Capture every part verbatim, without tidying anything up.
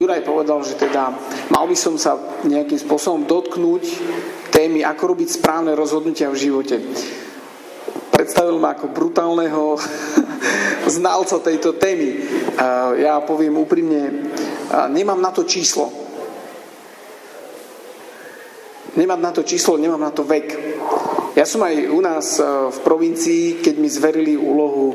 Juraj povedal, že teda mal by som sa nejakým spôsobom dotknúť témy, ako robiť správne rozhodnutia v živote. Predstavil ma ako brutálneho znalca tejto témy. Ja poviem úprimne, nemám na to číslo. Nemám na to číslo, nemám na to vek. Ja som aj u nás v provincii, keď mi zverili úlohu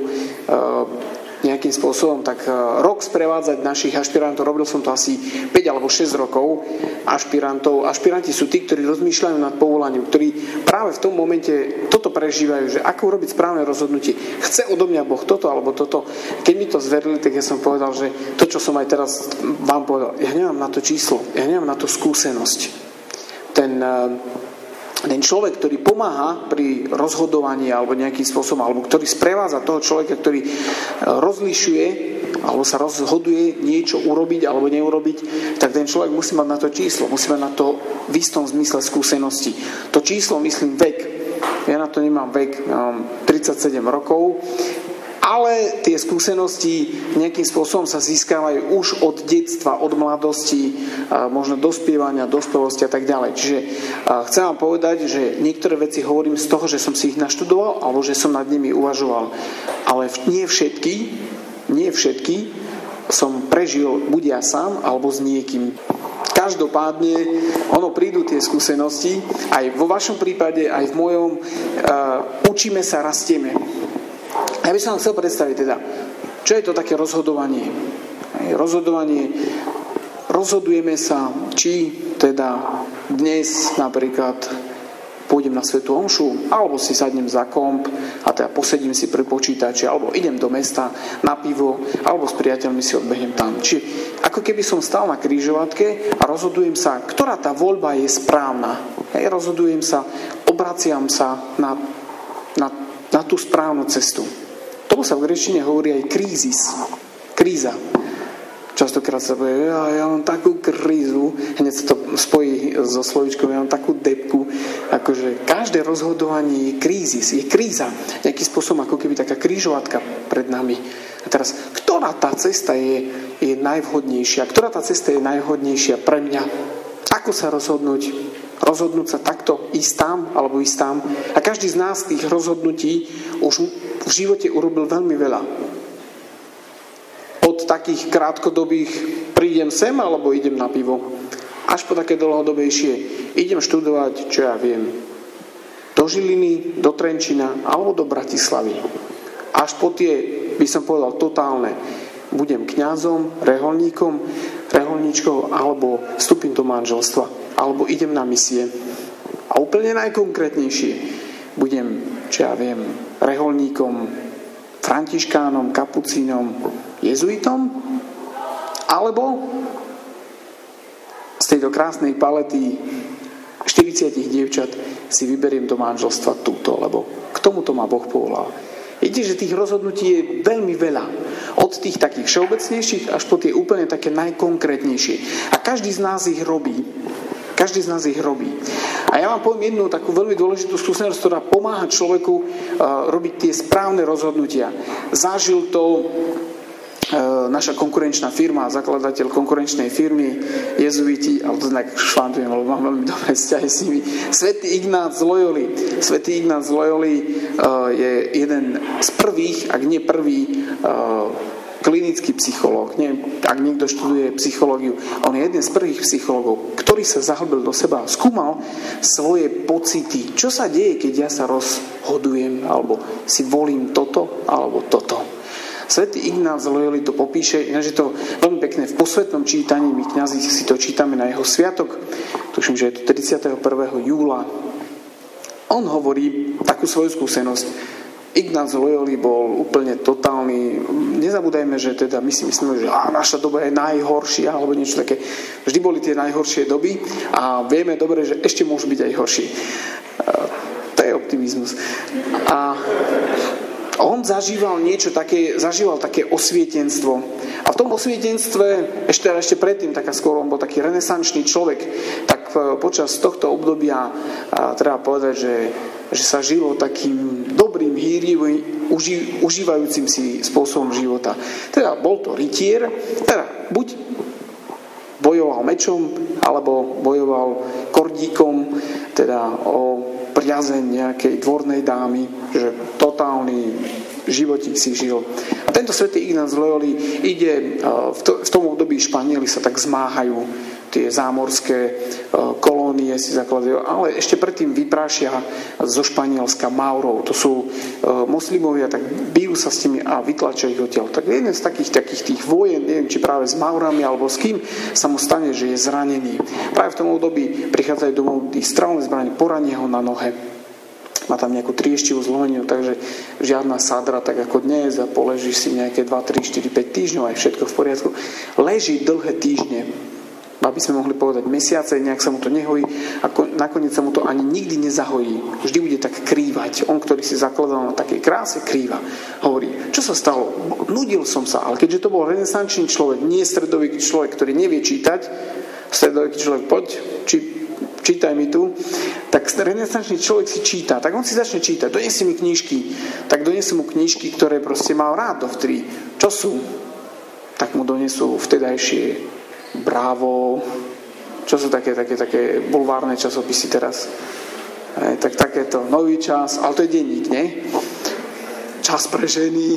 nejakým spôsobom, tak rok sprevádzať našich ašpirantov, robil som to asi päť alebo šesť rokov ašpirantov. Ašpiranti sú tí, ktorí rozmýšľajú nad povolaním, ktorí práve v tom momente toto prežívajú, že ako urobiť správne rozhodnutie. Chce odo mňa Boh toto alebo toto. Keď mi to zverili, tak ja som povedal, že to, čo som aj teraz vám povedal, ja nemám na to číslo, ja nemám na to skúsenosť. Ten ten človek, ktorý pomáha pri rozhodovaní alebo nejakým spôsobom, alebo ktorý sprevádza toho človeka, ktorý rozlišuje alebo sa rozhoduje niečo urobiť alebo neurobiť, tak ten človek musí mať na to číslo, musí mať na to v istom zmysle skúsenosti. To číslo, myslím, vek. Ja na to nemám vek, ja mám tridsaťsedem rokov, ale tie skúsenosti nejakým spôsobom sa získavajú už od detstva, od mladosti, možno dospievania, dospelosti a tak ďalej. Čiže chcem vám povedať, že niektoré veci hovorím z toho, že som si ich naštudoval alebo že som nad nimi uvažoval. Ale nie všetky, nie všetky som prežil buď ja sám alebo s niekým. Každopádne, ono prídu tie skúsenosti, aj vo vašom prípade, aj v mojom, uh, učíme sa, rastieme. Ja by som vám chcel predstaviť teda, čo je to také rozhodovanie. Rozhodovanie, rozhodujeme sa, či teda dnes napríklad pôjdem na svätú omšu, alebo si sadnem za komp a teda posedím si pri počítači, alebo idem do mesta na pivo, alebo s priateľmi si odbehnem tam. Čiže ako keby som stal na križovatke a rozhodujem sa, ktorá tá voľba je správna. Ja rozhodujem sa, obraciam sa na, na, na tú správnu cestu. Tomu sa v gréčtine hovorí aj krízis. Kríza. Častokrát sa povie, ja, ja mám takú krízu, hneď sa to spojí so slovíčkom, ja mám takú depku, akože každé rozhodovanie je krízis, je kríza. Nejaký spôsob, ako keby taká krížovatka pred nami. A teraz, ktorá tá cesta je, je najvhodnejšia? Ktorá tá cesta je najvhodnejšia pre mňa? Ako sa rozhodnúť? Rozhodnúť sa takto, ísť tam, alebo ísť tam. A každý z nás tých rozhodnutí už v živote urobil veľmi veľa. Od takých krátkodobých prídem sem, alebo idem na pivo. Až po také dlhodobejšie idem študovať, čo ja viem, do Žiliny, do Trenčína, alebo do Bratislavy. Až po tie, by som povedal, totálne. Budem kňazom, reholníkom, reholníčkou, alebo vstúpim do manželstva, alebo idem na misie. A úplne najkonkrétnejšie budem, čo ja viem, reholníkom, františkánom, kapucínom, jezuitom, alebo z tejto krásnej palety štyridsať dievčat si vyberiem do manželstva túto, lebo k tomuto ma Boh povolal. Vidíte, že tých rozhodnutí je veľmi veľa. Od tých takých všeobecnejších až po tie úplne také najkonkrétnejšie. A každý z nás ich robí. Každý z nás ich robí. A ja vám poviem jednu takú veľmi dôležitú skúsenosť, ktorá pomáha človeku uh, robiť tie správne rozhodnutia. Zažil to uh, naša konkurenčná firma, zakladateľ konkurenčnej firmy, jezuiti, ale to tak švantujem, lebo mám veľmi dobré vzťahy s nimi. Svätý Ignác z Loyoli. Svätý Ignác z Loyoli uh, je jeden z prvých, ak nie prvý, uh, klinický psychológ. Neviem, ak niekto študuje psychológiu, on je jeden z prvých psychológov, ktorý sa zahlbil do seba a skúmal svoje pocity. Čo sa deje, keď ja sa rozhodujem, alebo si volím toto, alebo toto. Svätý Ignác z Loyoli to popíše, ináč je to veľmi pekné v posvetnom čítaní, my kňazi si to čítame na jeho sviatok, tuším, že je to tridsiateho prvého júla. On hovorí takú svoju skúsenosť. Ignác z Loyoli bol úplne totálny. Nezabúdajme, že teda my si myslíme, že á, naša doba je najhoršia, alebo niečo také. Vždy boli tie najhoršie doby a vieme dobre, že ešte môžu byť aj horšie. To je optimizmus. A on zažíval niečo také, zažíval také osvietenstvo. A v tom osvietenstve, ešte, ešte predtým, taká skôr, on bol taký renesančný človek, tak počas tohto obdobia a, treba povedať, že, že sa žilo takým dobrým, hýrivým, uži, užívajúcim si spôsobom života. Teda bol to rytier, teda buď bojoval mečom, alebo bojoval kordíkom, teda o priazeň nejakej dvornej dámy, že totálny životík si žil. A tento svätý Ignác z Loyoli ide, v, to, v tom období Španieli sa tak zmáhajú, tie zámorské kolónie si zakladajú, ale ešte predtým vyprášia zo Španielska Maurov. To sú moslimovia, tak bijú sa s tými a vytlačia ich odtiaľ. Tak jeden z takých, takých tých vojen, neviem, či práve s Maurami alebo s kým, sa mu stane, že je zranený. Práve v tom období prichádzajú domov tí strelné zbrane, porania ho na nohe. Má tam nejakú trieštivú zlomeninu, takže žiadna sadra, tak ako dnes, a poležíš si nejaké dva, tri, štyri, päť týždňov, aj všetko v poriadku. Leží dlhé týždne, aby sme mohli povedať mesiace, nejak sa mu to nehojí a nakoniec sa mu to ani nikdy nezahojí. Vždy bude tak krývať. On, ktorý si zakladal na takej kráse, krýva. Hovorí, čo sa stalo? Nudil som sa, ale keďže to bol renesančný človek, nie stredoveký človek, ktorý nevie čítať, stredoveký človek, poď, či, čítaj mi tu, tak renesančný človek si číta, tak on si začne čítať, donesie mi knižky, tak donesie mu knižky, ktoré proste mal rád dovtedy. Čo sú? Tak mu donesú vtedajšie Bravo, čo sú také, také, také bulvárne časopisy teraz? E, tak takéto Nový čas, ale to je denník, nie? Čas pre ženy.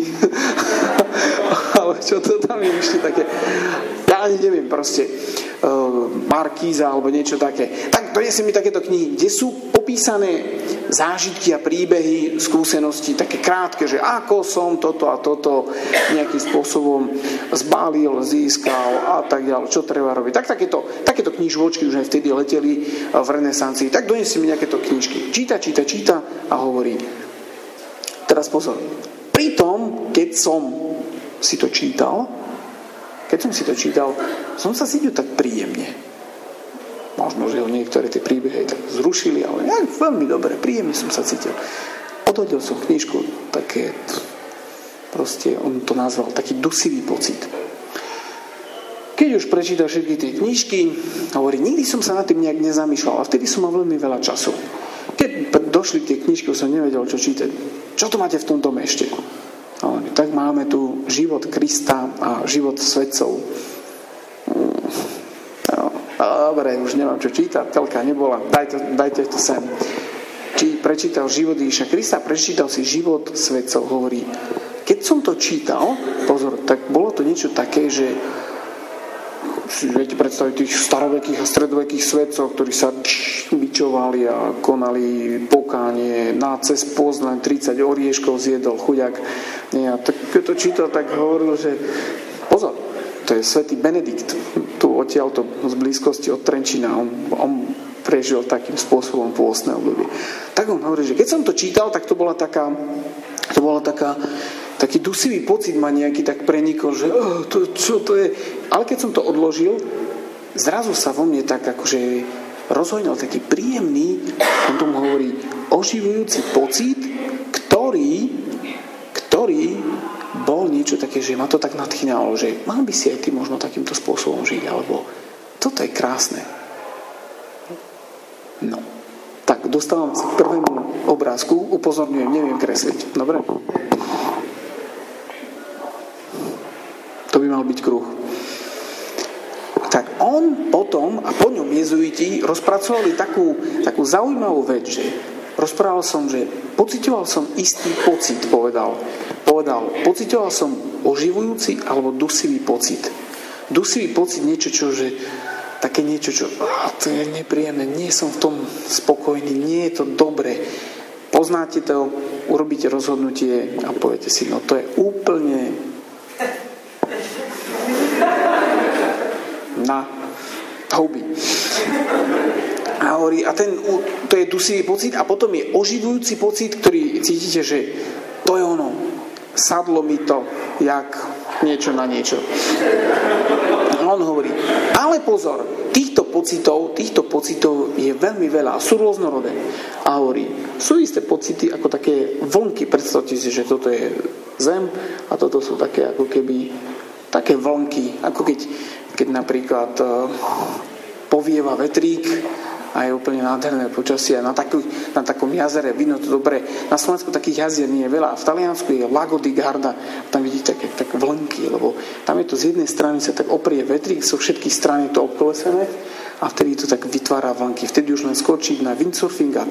Ale čo to tam je ešte také? Ja ani neviem, proste uh, Markíza alebo niečo také. Tak donesie mi takéto knihy, kde sú popísané zážitky a príbehy, skúsenosti, také krátke, že ako som toto a toto nejakým spôsobom zbalil, získal a tak ďalej, čo treba robiť. Tak takéto, takéto knižočky už aj vtedy leteli v renesancii. Tak donesie mi nejakéto knižky. Číta, číta, číta a hovorí. Teraz pozor. Pritom, keď som si to čítal, keď som si to čítal, som sa cítil tak príjemne. Možno, že ho niektoré tie príbehy tak zrušili, ale ja, veľmi dobre, príjemne som sa cítil. Odhodil som knižku, také, proste, on to nazval, taký dusivý pocit. Keď už prečítal všetky tie knižky, hovorí, nikdy som sa nad tým nejak nezamýšľal, a vtedy som mal veľmi veľa času. Keď došli tie knižky, som nevedel, čo čítať. Čo to máte v tom dome ešte? Hovorí, tak máme tu život Krista a život svetcov. Dobre, už nemám čo čítať, telka nebola, dajte, dajte to sem. Či prečítal život Ježiša Krista, prečítal si život svetcov, hovorí. Keď som to čítal, pozor, tak bolo to niečo také, že si viete predstaviť tých starovekých a stredovekých svetcov, ktorí sa bičovali a konali pokánie, na cez pôst len tridsať orieškov zjedol chuďak. Nie, a tak, keď to čítal, tak hovoril, že pozor, to je svätý Benedikt, tu odtiaľto z blízkosti od Trenčína, on, on prežil takým spôsobom pôstne obdobie. Tak on hovorí, že keď som to čítal, tak to bola taká, to bola taká, taký dusivý pocit ma nejaký tak prenikol, že oh, to, čo to je. Ale keď som to odložil, zrazu sa vo mne tak akože rozhojnal taký príjemný, on tomu hovorí, oživujúci pocit, ktorý, ktorý bol niečo také, že ma to tak nadchýnalo, že mal by si aj ty možno takýmto spôsobom žiť, alebo toto je krásne. No, tak dostávam sa k prvému obrázku, upozorňujem, neviem kresliť. Dobre? To by mal byť kruh. Tak on potom, a po ňom jezuiti rozpracovali takú, takú zaujímavú vec, že rozprával som, že pocitoval som istý pocit, povedal. Povedal, pocitoval som oživujúci alebo dusivý pocit. Dusivý pocit, niečo, čo, že také niečo, čo á, to je nepríjemné, nie som v tom spokojný, nie je to dobré. Poznáte to, urobíte rozhodnutie a poviete si, no to je úplne na houby. A hovorí, a ten, to je dusivý pocit a potom je oživujúci pocit, ktorý cítite, že to je ono. Sadlo mi to, jak niečo na niečo. A on hovorí, ale pozor, týchto pocitov, týchto pocitov je veľmi veľa a sú rôznorodé. A hovorí, sú isté pocity ako také vlnky, predstavte si, že toto je zem a toto sú také ako keby také vlnky, ako keď, keď napríklad uh, povieva vetrík a je úplne nádherné počasie. Na, takú, na takom jazere vidno to dobre. Na Slovensku takých jazier nie je veľa. V Taliansku je Lago di Garda. Tam vidíte také, také vlnky, lebo tam je to z jednej strany sa tak oprie vetrík, sú všetky strany to obkolesené a vtedy to tak vytvára vlnky. Vtedy už len skočiť na windsurfing a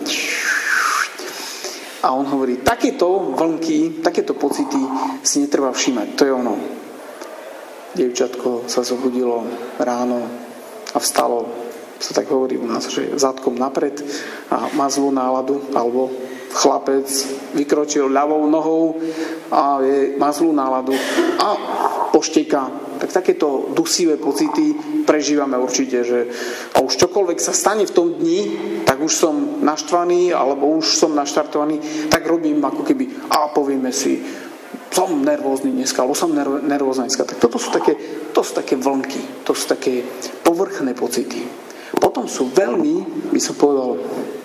a on hovorí, takéto vlnky, takéto pocity si netreba všímať. To je ono. Dievčatko sa zobudilo ráno a vstalo, sa tak hovorí u nás, že zadkom napred a má zlú náladu, alebo chlapec vykročil ľavou nohou a je, má zlú náladu a pošteka. Tak takéto dusivé pocity prežívame určite, že a už čokoľvek sa stane v tom dni, tak už som naštvaný alebo už som naštartovaný, tak robím ako keby a povieme si, som nervózny dneska, alebo som nervózna dneska. Tak toto sú také, to sú také vlnky, to sú také povrchné pocity. Potom sú veľmi, by som povedal,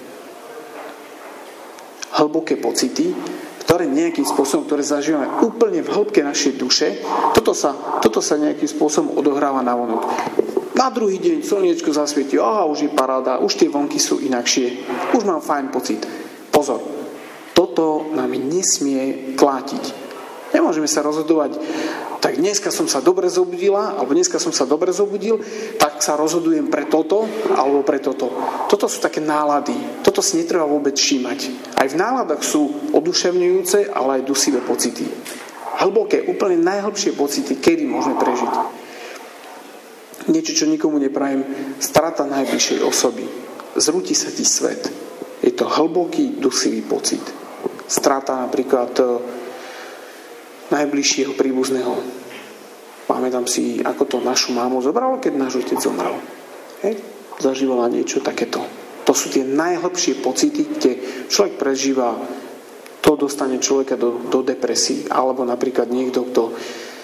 hlboké pocity, ktoré nejakým spôsobom, ktoré zažívame úplne v hĺbke našej duše. Toto sa, toto sa nejakým spôsobom odohráva na vonok. Na druhý deň slniečko zasvietí, aha, už je paráda, už tie vonky sú inakšie, už mám fajn pocit. Pozor, toto nám nesmie klátiť. Nemôžeme sa rozhodovať, tak dneska som sa dobre zobudila, alebo dneska som sa dobre zobudil, tak sa rozhodujem pre toto, alebo pre toto. Toto sú také nálady. Toto si netreba vôbec všímať. Aj v náladách sú oduševňujúce, ale aj dusivé pocity. Hlboké, úplne najhlbšie pocity, kedy môžeme prežiť. Niečo, čo nikomu neprajem, strata najbližšej osoby. Zrúti sa ti svet. Je to hlboký, dusivý pocit. Strata napríklad najbližšieho príbuzného. Pamätám si, ako to našu mámu zobralo, keď náš otec zomrel. Hej? Zažívala niečo takéto. To sú tie najhlbšie pocity, kde človek prežíva, to dostane človeka do, do depresí. Alebo napríklad niekto, kto...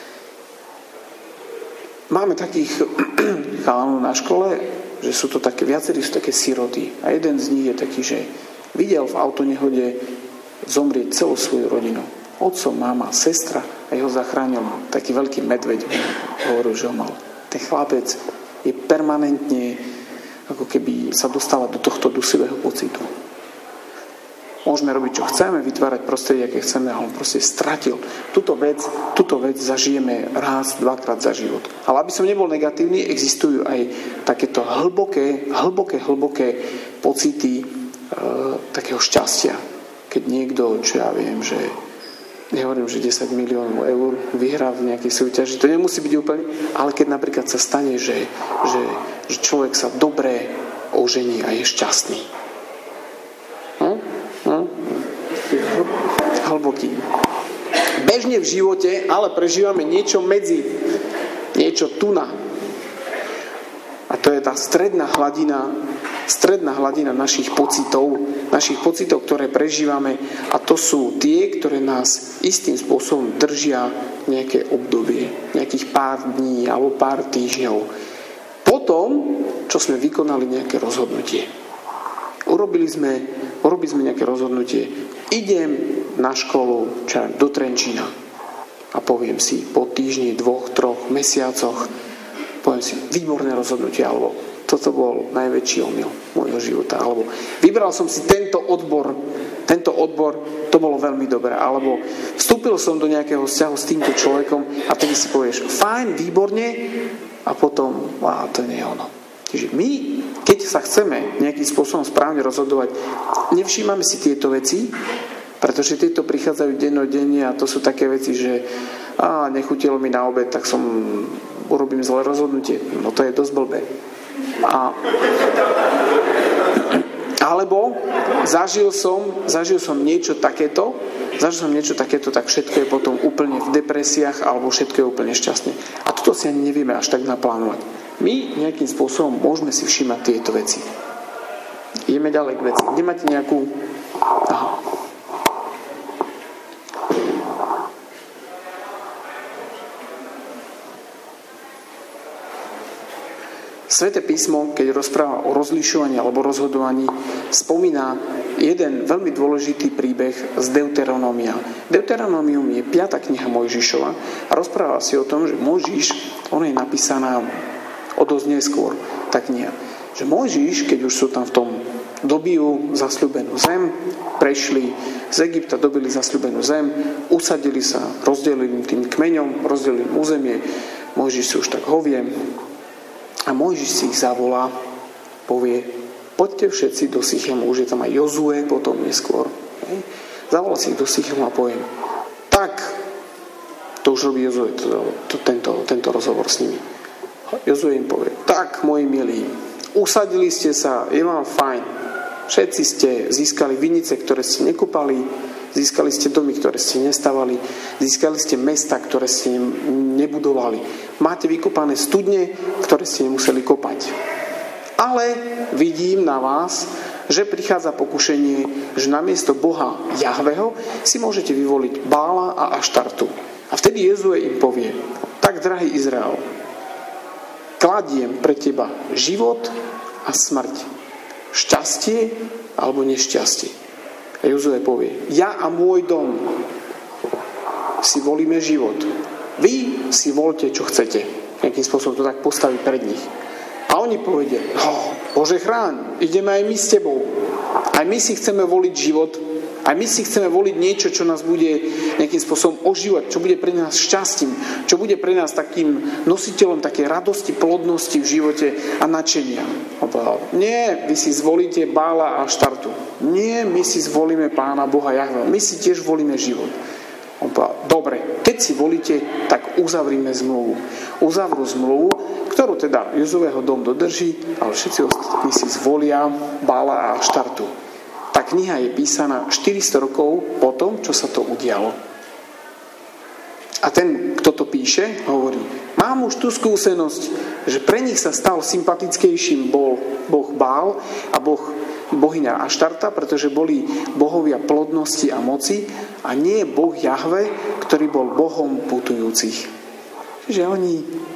Máme takých chalanov na škole, že sú to také, viacerí sú také siroty. A jeden z nich je taký, že videl v autonehode zomrieť celú svoju rodinu. Otco, mama, sestra a jeho zachránil taký veľký medveď, hovoril, že ho mal. Ten chlapec je permanentne ako keby sa dostáva do tohto dusivého pocitu. Môžeme robiť, čo chceme, vytvárať prostredie, aké chceme, ale on proste stratil. Túto vec, túto vec zažijeme raz, dvakrát za život. Ale aby som nebol negatívny, existujú aj takéto hlboké, hlboké, hlboké pocity e, takého šťastia. Keď niekto, čo ja viem, že nehovorím, že desať miliónov eur vyhrá v nejakej súťaži. To nemusí byť úplne, ale keď napríklad sa stane, že, že, že človek sa dobre ožení a je šťastný. Hm? Hm? Hlboký. Bežne v živote, ale prežívame niečo medzi, niečo tuna. A to je tá stredná hladina, stredná hladina našich pocitov, našich pocitov, ktoré prežívame, a to sú tie, ktoré nás istým spôsobom držia nejaké obdobie, nejakých pár dní alebo pár týždňov. Potom, čo sme vykonali nejaké rozhodnutie. Urobili sme, urobili sme nejaké rozhodnutie. Idem na školu čo, do Trenčína a poviem si po týždni, dvoch, troch mesiacoch, poviem si, výborné rozhodnutie, alebo toto bol najväčší omyl môjho života, alebo vybral som si tento odbor, tento odbor, to bolo veľmi dobré, alebo vstúpil som do nejakého vzťahu s týmto človekom a tedy si povieš, fajn, výborne, a potom, á, to nie je ono. Čiže my, keď sa chceme nejakým spôsobom správne rozhodovať, nevšímame si tieto veci, pretože tieto prichádzajú dennodenne a to sú také veci, že á, nechutilo mi na obed, tak som urobím zlé rozhodnutie. No to je dosť blbé. A, alebo zažil som, zažil som niečo takéto, zažil som niečo takéto, tak všetko je potom úplne v depresiách alebo všetko je úplne šťastné. A toto si ani nevieme až tak naplánovať. My nejakým spôsobom môžeme si všímať tieto veci. Ideme ďalej k veci. Nemáte nejakú... Aha. Sväté písmo, keď rozpráva o rozlišovaní alebo rozhodovaní, spomína jeden veľmi dôležitý príbeh z Deuteronomia. Deuteronomium je piata kniha Mojžišova a rozpráva si o tom, že Mojžiš, ona je napísaná o dosť neskôr, tá kniha. že Mojžiš, keď už sú tam v tom dobijú zasľúbenú zem, prešli z Egypta, dobili zasľúbenú zem, usadili sa, rozdelili tým kmeňom, rozdelili územie, Mojžiš si už tak hovie a Mojžiš si ich zavolá, povie, poďte všetci do Sychemu, už je tam aj Jozue potom neskôr. Hej. Zavolá si ich do Sychemu a poviem, tak, to už robí Jozue, to, to, tento, tento rozhovor s nimi. Jozue im povie, tak, moji milí, usadili ste sa, je vám fajn, všetci ste získali vinice, ktoré ste nekúpali, získali ste domy, ktoré ste nestavali, získali ste mesta, ktoré ste nebudovali. Máte vykopané studne, ktoré ste nemuseli kopať. Ale vidím na vás, že prichádza pokušenie, že namiesto Boha Jahveho si môžete vyvoliť Bála a Aštartu. A vtedy Jozue im povie, tak drahý Izrael, kladiem pre teba život a smrť. Šťastie alebo nešťastie. A Jozue povie, ja a môj dom si volíme život. Vy si volte, čo chcete. Nejakým spôsobom to tak postaví pred nich. A oni povedia, oh, Bože chráň, ideme aj my s tebou. Aj my si chceme voliť život. Aj my si chceme voliť niečo, čo nás bude nejakým spôsobom ožívať, čo bude pre nás šťastím, čo bude pre nás takým nositeľom takej radosti, plodnosti v živote a nadšenia. On povedal, nie, vy si zvolíte Bála a Aštartu. Nie, my si zvolíme Pána Boha Jahveho. My si tiež volíme život. On povedal, dobre, keď si volíte, tak uzavrime zmluvu. Uzavrú zmluvu, ktorú teda Jozueho dom dodrží, ale všetci ostatní si zvolia Bála a Aštartu. Tá kniha je písaná štyristo rokov po tom, čo sa to udialo. A ten, kto to píše, hovorí, mám už tú skúsenosť, že pre nich sa stal sympatickejším bol boh Bál a boh, bohyňa Aštarta, pretože boli bohovia plodnosti a moci a nie boh Jahve, ktorý bol bohom putujúcich. Čiže oni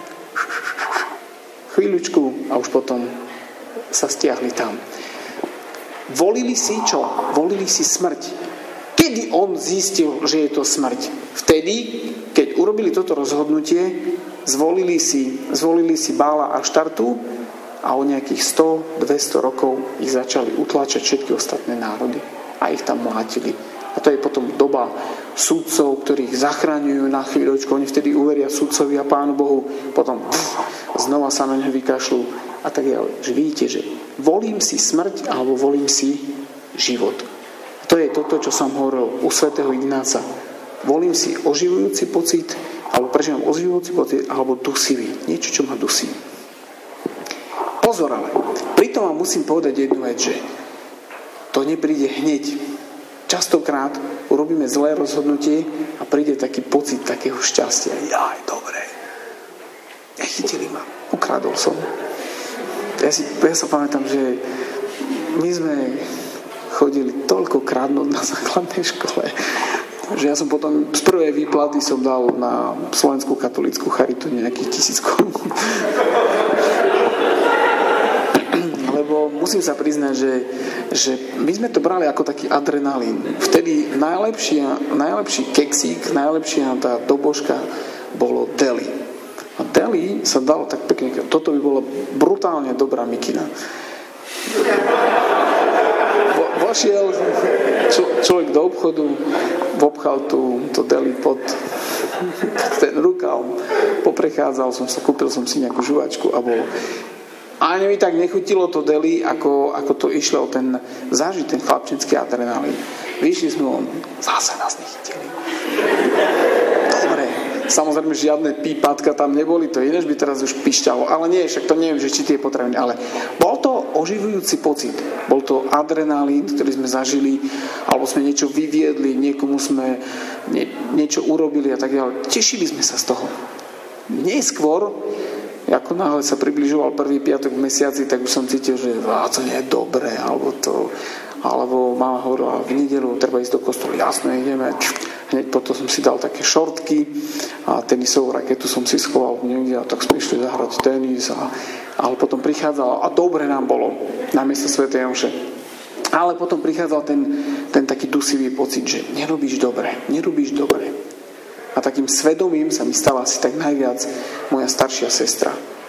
chvíľučku a už potom sa stiahli tam. Volili si čo? Volili si smrť. Kedy on zistil, že je to smrť? Vtedy, keď urobili toto rozhodnutie, zvolili si, zvolili si Bála a Aštartu a o nejakých sto dvesto rokov ich začali utláčať všetky ostatné národy a ich tam mlátili. A to je potom doba sudcov, ktorých zachraňujú na chvíľočku. Oni vtedy uveria sudcovi a Pánu Bohu, potom pff, znova sa na ňo vykašľú a tak ďalej. Že vidíte, že volím si smrť alebo volím si život. A to je toto, čo som hovoril u svätého Ignáca. Volím si oživujúci pocit alebo prežívam oživujúci pocit alebo dusivý. Niečo, čo ma dusí. Pozor ale, pritom vám musím povedať jednu vec, že to nepríde hneď. Častokrát urobíme zlé rozhodnutie a príde taký pocit takého šťastia. Jaj, dobre. Nechytili ma. Ukradol som. Ja, si, ja sa pamätám, že my sme chodili toľko kradnúť na základnej škole, že ja som potom z prvej výplaty som dal na Slovenskú katolícku charitu nejakých tisíc korún. Lebo musím sa priznať, že, že my sme to brali ako taký adrenalín. Vtedy najlepší, najlepší keksík, najlepšia tá dobožka bolo deli. A deli sa dalo tak pekne, toto by bolo brutálne dobrá mikina. Vo, vošiel čo, človek do obchodu, obchal tu to deli pod ten rukav, poprechádzal som sa, kúpil som si nejakú žuvačku a bolo. A ani mi tak nechutilo to deli, ako, ako to išlo ten zažiť, ten chlapčenský adrenalín. Vyšli sme on, zase nás nechytili. Dobre, samozrejme žiadne pípatka tam neboli, to inéž by teraz už pišťalo, ale nie, však to neviem, že či tie potrebné, ale bol to oživujúci pocit, bol to adrenalín, ktorý sme zažili, alebo sme niečo vyviedli, niekomu sme nie, niečo urobili a tak ďalej. Tešili sme sa z toho. Neskôr, ako náhle sa približoval prvý piatok v mesiaci, tak už som cítil, že á, to nie je dobré, alebo to, alebo mama hovorila, v nedeľu treba ísť do kostola, jasné, ideme. Hneď potom som si dal také šortky a tenisovú raketu som si schoval niekde a tak sme išli zahrať tenis a, ale potom prichádzal, a dobre nám bolo na miesto svätej omše. Ale potom prichádzal ten, ten taký dusivý pocit, že nerobíš dobre, nerobíš dobre. A takým svedomím sa mi stala asi tak najviac moja staršia sestra.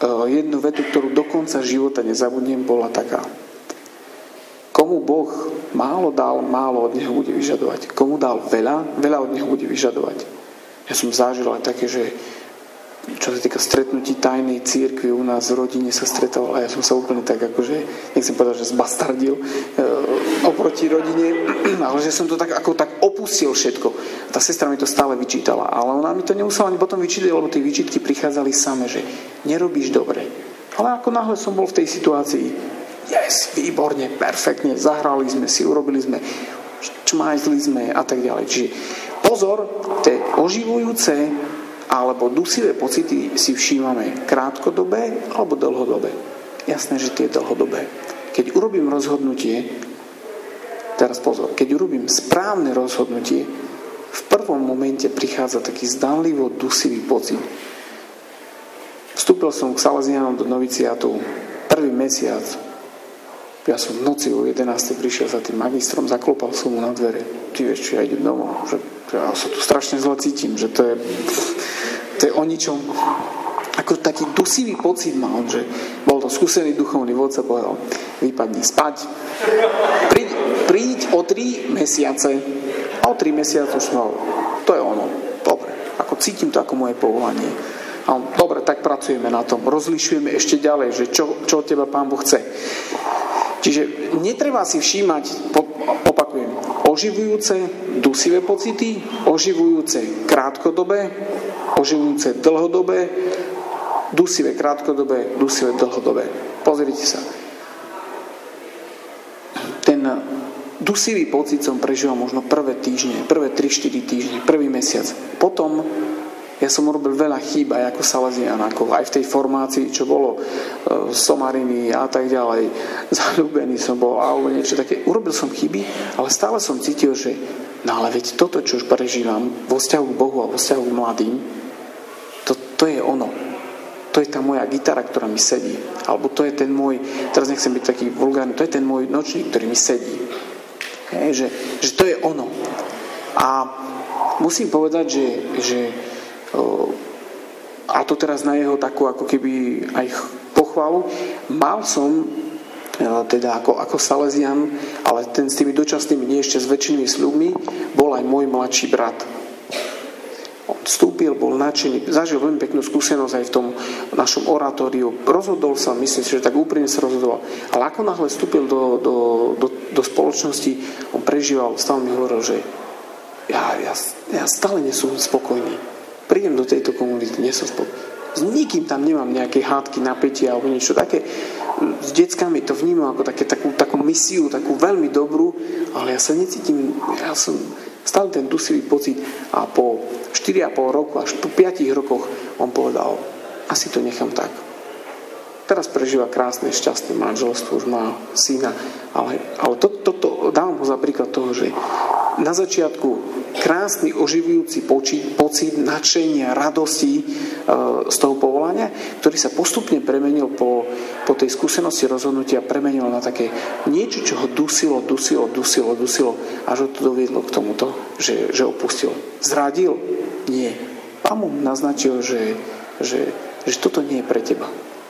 jednu vetu, ktorú do konca života nezabudnem, bola taká. Komu Boh málo dal, málo od neho bude vyžadovať. Komu dal veľa, veľa od neho bude vyžadovať. Ja som zažil aj také, že čo sa týka stretnutí tajnej cirkvi, u nás v rodine sa stretával a ja som sa úplne tak akože, nechcem povedať, že zbastardil e, oproti rodine, ale že som to tak ako tak opustil všetko. Tá sestra mi to stále vyčítala, ale ona mi to nemusela ani potom vyčítať, lebo tie výčitky prichádzali same, že nerobíš dobre. Ale ako náhle som bol v tej situácii, yes, výborne, perfektne, zahrali sme si, urobili sme, čmajzli sme a tak ďalej. Čiže pozor, tie oživujúce alebo dusivé pocity si všímame krátkodobé alebo dlhodobé. Jasné, že tie dlhodobé. Keď urobím rozhodnutie, teraz pozor, keď urobím správne rozhodnutie, v prvom momente prichádza taký zdanlivo dusivý pocit. Vstúpil som k Salesianom do noviciátu prvý mesiac. Ja som v noci o jedenástej prišiel za tým magistrom, zaklopal som mu na dvere. Ty vieš, čo ja idem domov. Že ja sa tu strašne zle cítim, že to je, to je o ničom. Ako taký dusivý pocit mal, že bol to skúsený duchovný vodca, povedal, vypadni spať, príď, príď o tri mesiace. A o tri mesiace už mal, to je ono. Dobre, ako cítim to ako moje povolanie. A on, dobre, tak pracujeme na tom. Rozlišujeme ešte ďalej, že čo, čo od teba Pán Boh chce. Čiže netreba si všímať, opakujem, oživujúce dusivé pocity, oživujúce krátkodobé, oživujúce dlhodobé, dusivé krátkodobé, dusivé dlhodobé. Pozrite sa. Ten dusivý pocit som prežíval možno prvé týždne, prvé tri štyri týždne, prvý mesiac. Potom ja som urobil veľa chýb aj ako Salesian, ako aj v tej formácii, čo bolo e, somariny a tak ďalej. Zaľúbený som bol alebo niečo také. Urobil som chyby, ale stále som cítil, že no ale veď toto, čo už prežívam vo vzťahu k Bohu a vo vzťahu k mladým, to, to je ono. To je tá moja gitara, ktorá mi sedí. Alebo to je ten môj, teraz nechcem byť taký vulgárny, to je ten môj nočník, ktorý mi sedí. Hej, že, že to je ono. A musím povedať, že, že a to teraz na jeho takú ako keby aj pochvalu, mal som teda ako, ako Salesian, ale ten s tými dočasnými, nie ešte s väčšinými sľubmi, bol aj môj mladší brat. On vstúpil, bol nadšený, zažil veľmi peknú skúsenosť aj v tom našom oratóriu. Rozhodol sa, myslím si, že tak úprimne sa rozhodoval. Ale ako náhle vstúpil do, do, do, do spoločnosti, on prežíval, stále mi hovoril, že ja, ja, ja stále nie som spokojný. Prídem do tejto komunity, nie som spokojný. S nikým tam nemám nejaké hádky, napätie alebo niečo také. S deckami to vnímam ako také, takú, takú misiu, takú veľmi dobrú, ale ja sa necítim, ja som stále ten dusivý pocit a po štyri a pol roku až po piatich rokoch on povedal, asi to nechám tak. Teraz prežíva krásne, šťastné manželstvo, už má syna, ale, ale toto to, to, dávam ho za príklad toho, že na začiatku krásny, oživujúci pocit, pocit nadšenia, radosti e, z toho povolania, ktorý sa postupne premenil po, po tej skúsenosti rozhodnutia, premenil na také niečo, čo ho dusilo, dusilo, dusilo, dusilo, až ho to doviedlo k tomuto, že, že opustil. Zradil? Nie. Pán mu naznačil, že, že, že toto nie je pre teba.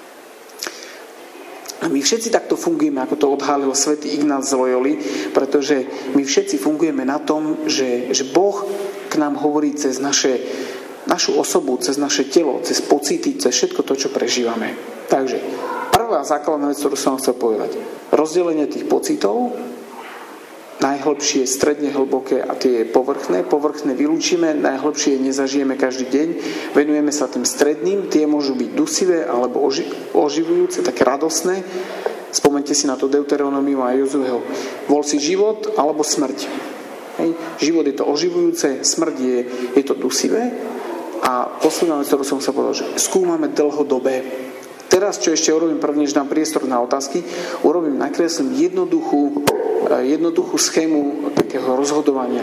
A my všetci takto fungujeme, ako to odhalil svätý Ignác z Loyoli, pretože my všetci fungujeme na tom, že, že Boh k nám hovorí cez naše, našu osobu, cez naše telo, cez pocity, cez všetko to, čo prežívame. Takže prvá základná vec, ktorú som chcel povedať, rozdelenie tých pocitov, najhlbšie, stredne hlboké a tie povrchné. Povrchné vylúčime, najhlbšie nezažijeme každý deň. Venujeme sa tým stredným, tie môžu byť dusivé alebo oži- oživujúce, také radosné. Spomeňte si na to Deuteronomium a Jozueho. Vol si život alebo smrť. Hej. Život je to oživujúce, smrť je, je to dusivé. A posledná vec, ktorú som sa povedal, že skúmame dlhodobé. Teraz, čo ešte urobím, prvnež dám priestor na otázky, urobím, nakreslím jednoduchú jednoduchú schému takého rozhodovania.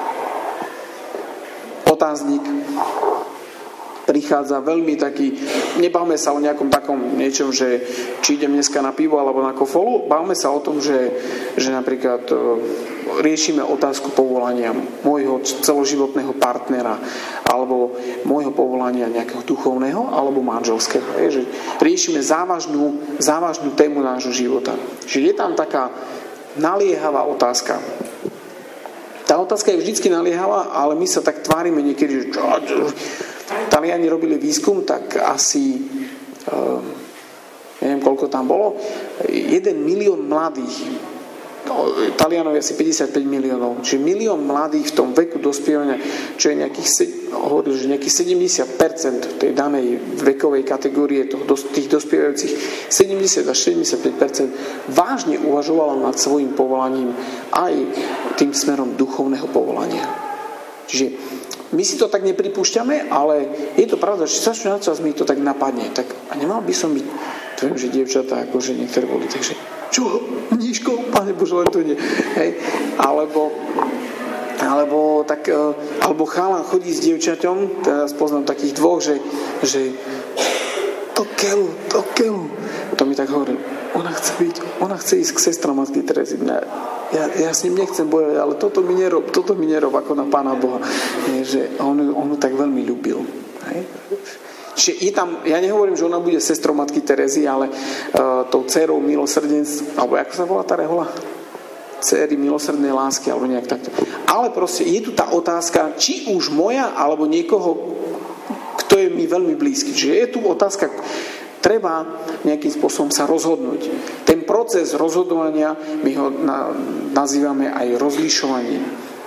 Otáznik prichádza veľmi taký, nebavme sa o nejakom takom niečom, že či idem dneska na pivo alebo na kofolu, bavme sa o tom, že, že napríklad riešime otázku povolania môjho celoživotného partnera alebo môjho povolania nejakého duchovného alebo manželského. Je, že riešime závažnú, závažnú tému nášho života. Že je tam taká naliehavá otázka. Tá otázka je vždycky naliehavá, ale my sa tak tvárime niekedy, že čo, čo. Taliani robili výskum, tak asi uh, neviem, koľko tam bolo, jeden milión mladých. No, Talianov je asi päťdesiatpäť miliónov. Čiže milión mladých v tom veku dospievania, čo je nejakých, hovoril, že nejakých sedemdesiat percent tej danej vekovej kategórie toho, tých dospievajúcich, sedemdesiat až sedemdesiatpäť percent vážne uvažovalo nad svojím povolaním aj tým smerom duchovného povolania. Čiže my si to tak nepripúšťame, ale je to pravda, že čas na čas mi to tak napadne. Tak, a nemal by som byť, to viem, že dievčatá, akože niektoré boli, takže čo, mníško, Pane Bože, len to nie. Hej. Alebo, alebo, tak, alebo chalan chodí s dievčaťom, teraz poznám takých dvoch, že, že to keľu, to keľu. To mi tak hovorí, ona chce byť, ona chce ísť k sestram Matky Terezy. Ja, ja s ním nechcem bojovať, ale toto mi nerob, toto mi nerob ako na Pána Boha. Je, že on, on ju tak veľmi ľúbil. Hej. Čiže je tam, ja nehovorím, že ona bude sestrou Matky Terezy, ale uh, tou dcerou milosrdenstva, alebo ako sa volá tá rehoľa? Dcery milosrdnej lásky, alebo nejak takto. Ale proste je tu tá otázka, či už moja, alebo niekoho, kto je mi veľmi blízky. Čiže je tu otázka, treba nejakým spôsobom sa rozhodnúť. Ten proces rozhodovania, my ho na, nazývame aj rozlišovaním.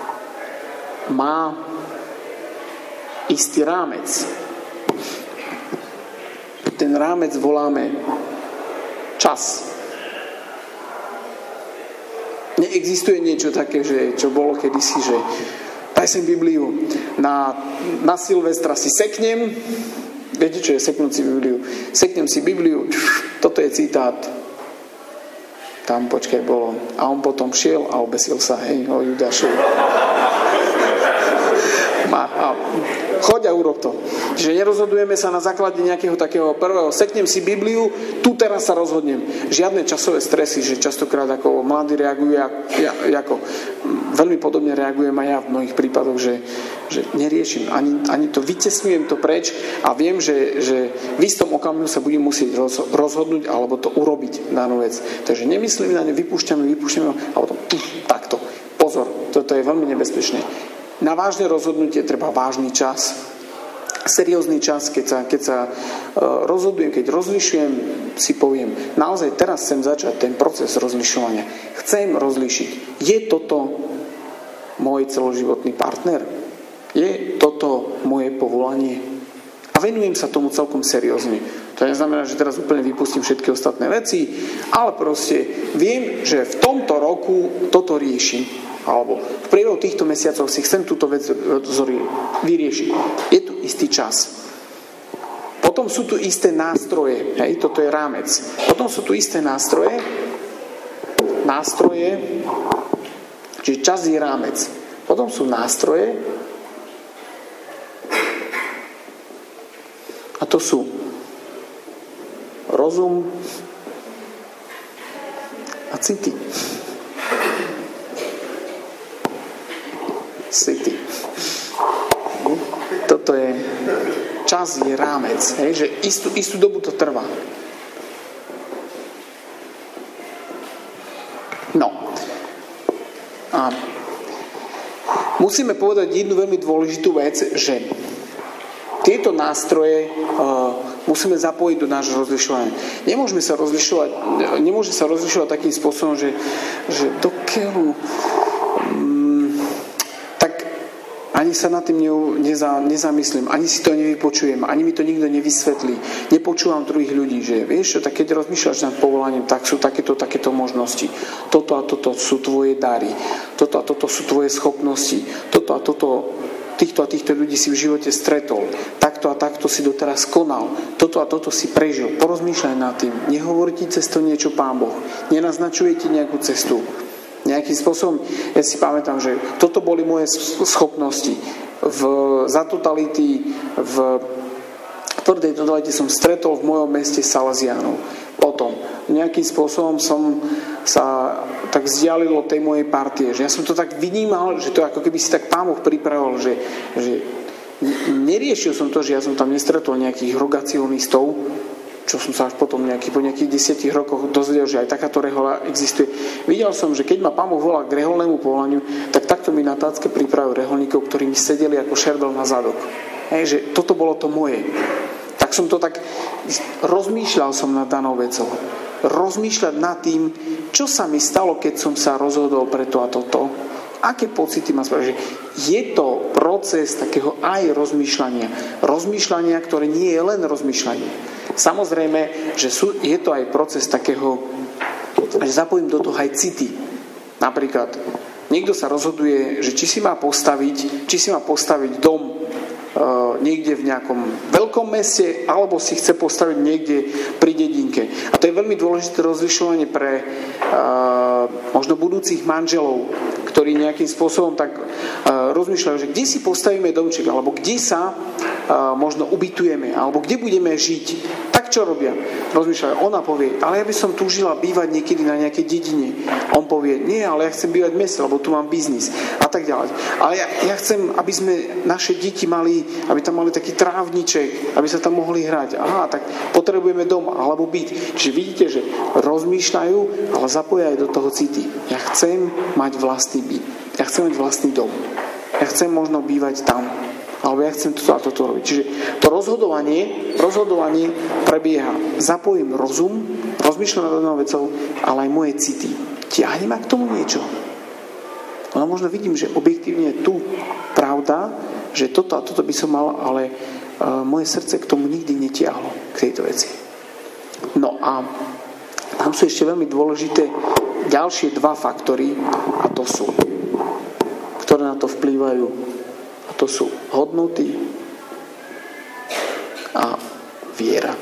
Má istý rámec. Ten rámec voláme čas. Neexistuje niečo také, že čo bolo kedysi, že daj sem Bibliu. Na, na Silvestra si seknem. Viete, čo je seknúť si Bibliu? Seknem si Bibliu. Toto je citát. Tam, počkaj, bolo. A on potom šiel a obesil sa. Hej, o Judášovi. Má, a choď a urob to. Čiže nerozhodujeme sa na základe nejakého takého prvého, seknem si Bibliu, tu teraz sa rozhodnem. Žiadne časové stresy, že častokrát ako mladí reagujú, ja, ja, ako veľmi podobne reagujem aj ja v mnohých prípadoch, že, že neriešim, ani, ani to vytesňujem to preč a viem, že, že v istom okamihu sa budem musieť roz, rozhodnúť alebo to urobiť danú vec. Takže nemyslím na ne, vypúšťame, vypúšťame a potom takto. Pozor, toto je veľmi nebezpečné. Na vážne rozhodnutie treba vážny čas. Seriózny čas, keď sa, keď sa uh, rozhodujem, keď rozlišujem, si poviem, naozaj teraz chcem začať ten proces rozlišovania. Chcem rozlišiť. Je toto môj celoživotný partner? Je toto moje povolanie? A venujem sa tomu celkom seriózne. To neznamená, že teraz úplne vypustím všetky ostatné veci, ale proste viem, že v tomto roku toto riešim. Alebo v priebehu týchto mesiacov si chcem túto vec vyriešiť. Je tu istý čas. Potom sú tu isté nástroje. Hej, toto je rámec. Potom sú tu isté nástroje. Nástroje, čiže čas je rámec. Potom sú nástroje. A to sú rozum a city. City. Toto je čas je rámec, hej, že istú, istú dobu to trvá. No. A musíme povedať jednu veľmi dôležitú vec, že tieto nástroje uh, musíme zapojiť do nášho rozlišovania. Nemôžeme sa rozlišovať, nemôže sa rozlišovať takým spôsobom, že, že do keľu ani sa nad tým neza, nezamyslím, ani si to nevypočujem, ani mi to nikto nevysvetlí. Nepočúvam druhých ľudí, že vieš čo, tak keď rozmýšľaš nad povolaním, tak sú takéto, takéto možnosti. Toto a toto sú tvoje dary. Toto a toto sú tvoje schopnosti. Toto a toto, týchto a týchto ľudí si v živote stretol. Takto a takto si doteraz konal. Toto a toto si prežil. Porozmýšľaj nad tým. Nehovorí ti cez to niečo Pán Boh. Nenaznačuje ti nejakú cestu. Nejakým spôsobom, ja si pamätám, že toto boli moje schopnosti. V, za totality, v tvrdej totalite som stretol v mojom meste Salesiánov. Potom nejakým spôsobom som sa tak vzdialil od tej mojej partie. Že ja som to tak vnímal, že to ako keby si tak Pán Boh pripravil, že, že neriešil som to, že ja som tam nestretol nejakých rogacionistov, čo som sa až potom nejaký, po nejakých desiatich rokoch dozvedel, že aj takáto rehoľa existuje. Videl som, že keď ma Pán Boh volá k reholnému povolaniu, tak takto mi na tácke pripravil reholníkov, ktorí mi sedeli ako šerdel na zadok. Hej, že toto bolo to moje. Tak som to tak rozmýšľal som nad danou vecou. Rozmýšľať nad tým, čo sa mi stalo, keď som sa rozhodol pre to a toto. Aké pocity ma spravili. Je to proces takého aj rozmýšľania. Rozmýšľania, ktoré nie je len rozmýšľanie. Samozrejme, že sú, je to aj proces takého, že zapojím do toho aj city. Napríklad, niekto sa rozhoduje, že či si má postaviť, či si má postaviť dom niekde v nejakom veľkom meste, alebo si chce postaviť niekde pri dedinke. A to je veľmi dôležité rozlišovanie pre uh, možno budúcich manželov, ktorí nejakým spôsobom tak uh, rozmýšľajú, že kde si postavíme domček, alebo kde sa uh, možno ubytujeme, alebo kde budeme žiť. Tak čo robia? Rozmýšľajú. Ona povie, ale ja by som túžila bývať niekedy na nejakej dedine. On povie, nie, ale ja chcem bývať v meste, lebo tu mám biznis. A tak ďalej. Ale ja, ja chcem, aby sme naše deti mali, aby tam mali taký trávniček, aby sa tam mohli hrať. Aha, tak potrebujeme dom alebo byt. Čiže vidíte, že rozmýšľajú, ale zapoja aj do toho city. Ja chcem mať vlastný byt. Ja chcem mať vlastný dom. Ja chcem možno bývať tam. Alebo ja chcem toto a toto robiť. Čiže to rozhodovanie, rozhodovanie prebieha. Zapojím rozum, rozmýšľam nad jednou vecou, ale aj moje city. Tiahne ma k tomu niečo. No možno vidím, že objektívne je tu pravda, že toto a toto by som mal, ale uh, moje srdce k tomu nikdy netiahlo, k tejto veci. No a tam sú ešte veľmi dôležité ďalšie dva faktory, a to sú, ktoré na to vplývajú. A to sú hodnoty a viera.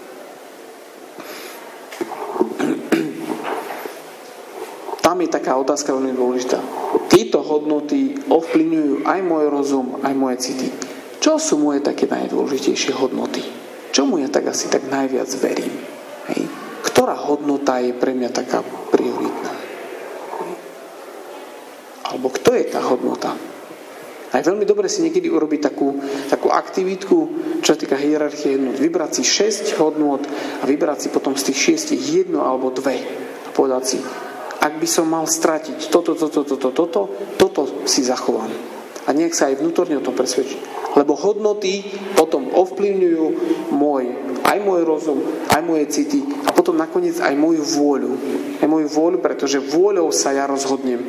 Tam je taká otázka veľmi dôležitá. Tieto hodnoty ovplyvňujú aj môj rozum, aj moje city. Čo sú moje také najdôležitejšie hodnoty? Čomu ja tak asi tak najviac verím? Hej? Ktorá hodnota je pre mňa taká prioritná? Alebo kto je tá hodnota? A je veľmi dobre si niekedy urobiť takú, takú aktivitku, čo sa týka hierarchie hodnot. Vybrať si šesť hodnot a vybrať si potom z tých šiestich jedno alebo dve. A povedať si, ak by som mal stratiť toto, toto, toto, toto, toto si zachovám. A nejak sa aj vnútorne o tom presvedčiť. Lebo hodnoty potom ovplyvňujú môj, aj môj rozum, aj moje city a potom nakoniec aj moju vôľu. Aj moju vôľu, pretože vôľou sa ja rozhodnem.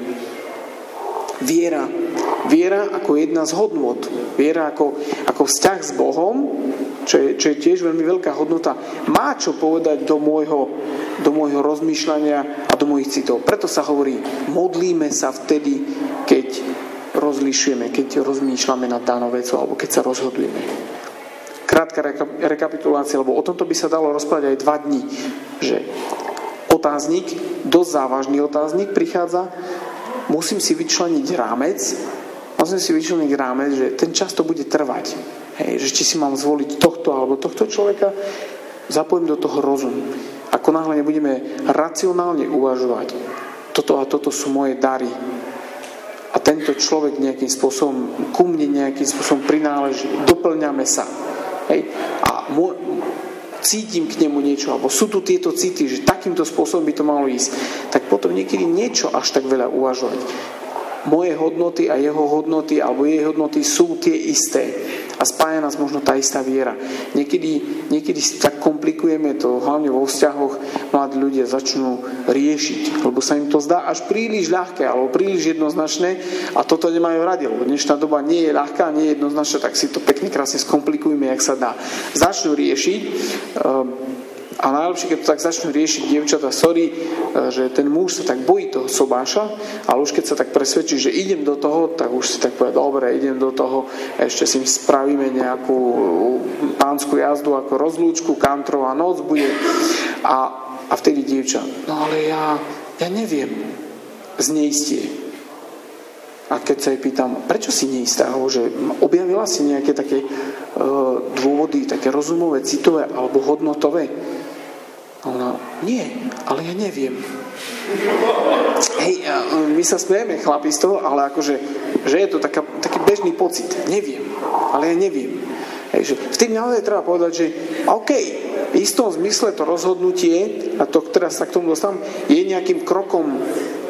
Viera. Viera ako jedna z hodnôt. Viera ako, ako vzťah s Bohom, čo je, čo je tiež veľmi veľká hodnota, má čo povedať do môjho, do môjho rozmýšľania a do mojich citov. Preto sa hovorí, modlíme sa vtedy, keď rozlišujeme, keď rozmýšľame nad danou vecou alebo keď sa rozhodujeme. Krátka rekapitulácia, lebo o tomto by sa dalo rozprávať aj dva dni, že otáznik, dosť závažný otáznik prichádza, musím si vyčleniť rámec, musím si vyčleniť rámec, že ten čas to bude trvať. Hej, že či si mám zvoliť tohto alebo tohto človeka, zapojím do toho rozum. Ako náhle nebudeme racionálne uvažovať, toto a toto sú moje dary a tento človek nejakým spôsobom ku mne nejakým spôsobom prináleží, doplňame sa. Hej, a môj, cítim k nemu niečo, alebo sú tu tieto city, že takýmto spôsobom by to malo ísť, tak potom niekedy niečo až tak veľa uvažovať. Moje hodnoty a jeho hodnoty alebo jej hodnoty sú tie isté a spája nás možno tá istá viera. Niekedy, niekedy si tak komplikujeme to, hlavne vo vzťahoch mladí ľudia začnú riešiť, lebo sa im to zdá až príliš ľahké alebo príliš jednoznačné a toto nemajú radi, lebo dnešná doba nie je ľahká, nie je jednoznačná, tak si to pekne krásne skomplikujeme, jak sa dá. Začnú riešiť um, a najlepšie, keď to tak začnú riešiť dievčatá, sorry, že ten muž sa tak bojí toho sobáša, ale už keď sa tak presvedčí, že idem do toho, tak už si tak povie, dobre, idem do toho, ešte si spravíme nejakú pánsku jazdu ako rozlúčku, kantrová noc bude a, a vtedy dievča, no ale ja, ja neviem, zneistie. A keď sa jej pýtam, prečo si neistá, že objavila si nejaké také uh, dôvody, také rozumové, citové alebo hodnotové? A ona, nie, ale ja neviem. Hej, my sa smejeme, chlapi, z toho, ale akože, že je to taká, taký bežný pocit. Neviem, ale ja neviem. Hej, že vtedy naozaj treba povedať, že OK, v istom zmysle to rozhodnutie, a to teraz sa k tomu dostávam, je nejakým krokom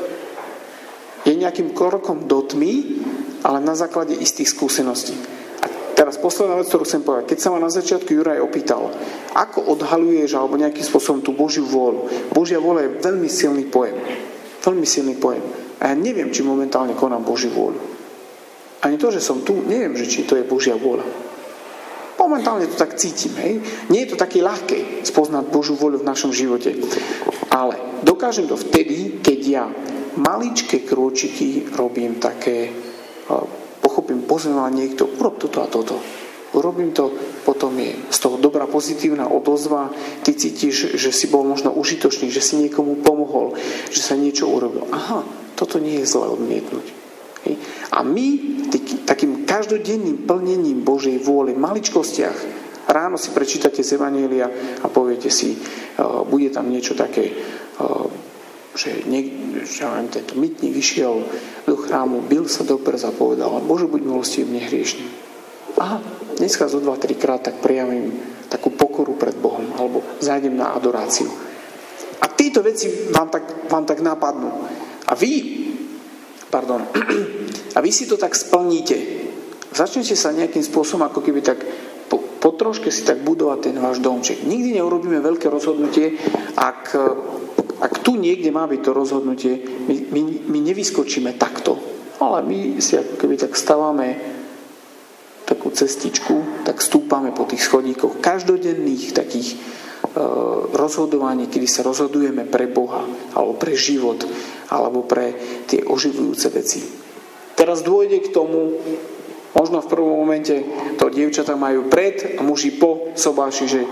je nejakým krokom do tmy, ale na základe istých skúseností. A teraz posledná vec, ktorú chcem povedať. Keď sa ma na začiatku Juraj opýtal, ako odhaľuješ alebo nejakým spôsobom tú Božiu vôľu. Božia vôľa je veľmi silný pojem. Veľmi silný pojem. A ja neviem, či momentálne konám Božiu vôľu. Ani to, že som tu, neviem, že či to je Božia vôľa. Momentálne to tak cítim. Hej? Nie je to také ľahké spoznať Božiu vôľu v našom živote. Ale dokážem to vtedy, keď ja maličké krôčiky robím také, pochopím, pozve ma niekto, urob toto a toto. Urobím to, potom je z toho dobrá pozitívna odozva, ty cítiš, že si bol možno užitočný, že si niekomu pomohol, že sa niečo urobil. Aha, toto nie je zle odmietnúť. Hej. A my tý, takým každodenným plnením Božej vôle v maličkostiach, ráno si prečítate z Evanjelia a poviete si, uh, bude tam niečo také, uh, že, niek- že tento mytník vyšiel do chrámu, bil sa do prs a povedal, Bože, buď milostivý mne hriešným. Aha, dneska zo dva, tri krát tak prejavím takú pokoru pred Bohom alebo zájdem na adoráciu. A tieto veci vám tak, vám tak napadnú. A vy pardon, a vy si to tak splníte. Začnete sa nejakým spôsobom ako keby tak po, po troške si tak budovať ten váš domček. Nikdy neurobíme veľké rozhodnutie, ak Ak tu niekde má byť to rozhodnutie, my, my, my nevyskočíme takto, ale my si ako keby tak stávame takú cestičku, tak stúpame po tých schodíkoch každodenných takých e, rozhodovaní, kedy sa rozhodujeme pre Boha, alebo pre život, alebo pre tie oživujúce veci. Teraz dôjde k tomu, možno v prvom momente to dievčatá majú pred a muži po sobáši, že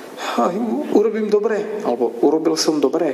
urobím dobre, alebo urobil som dobre.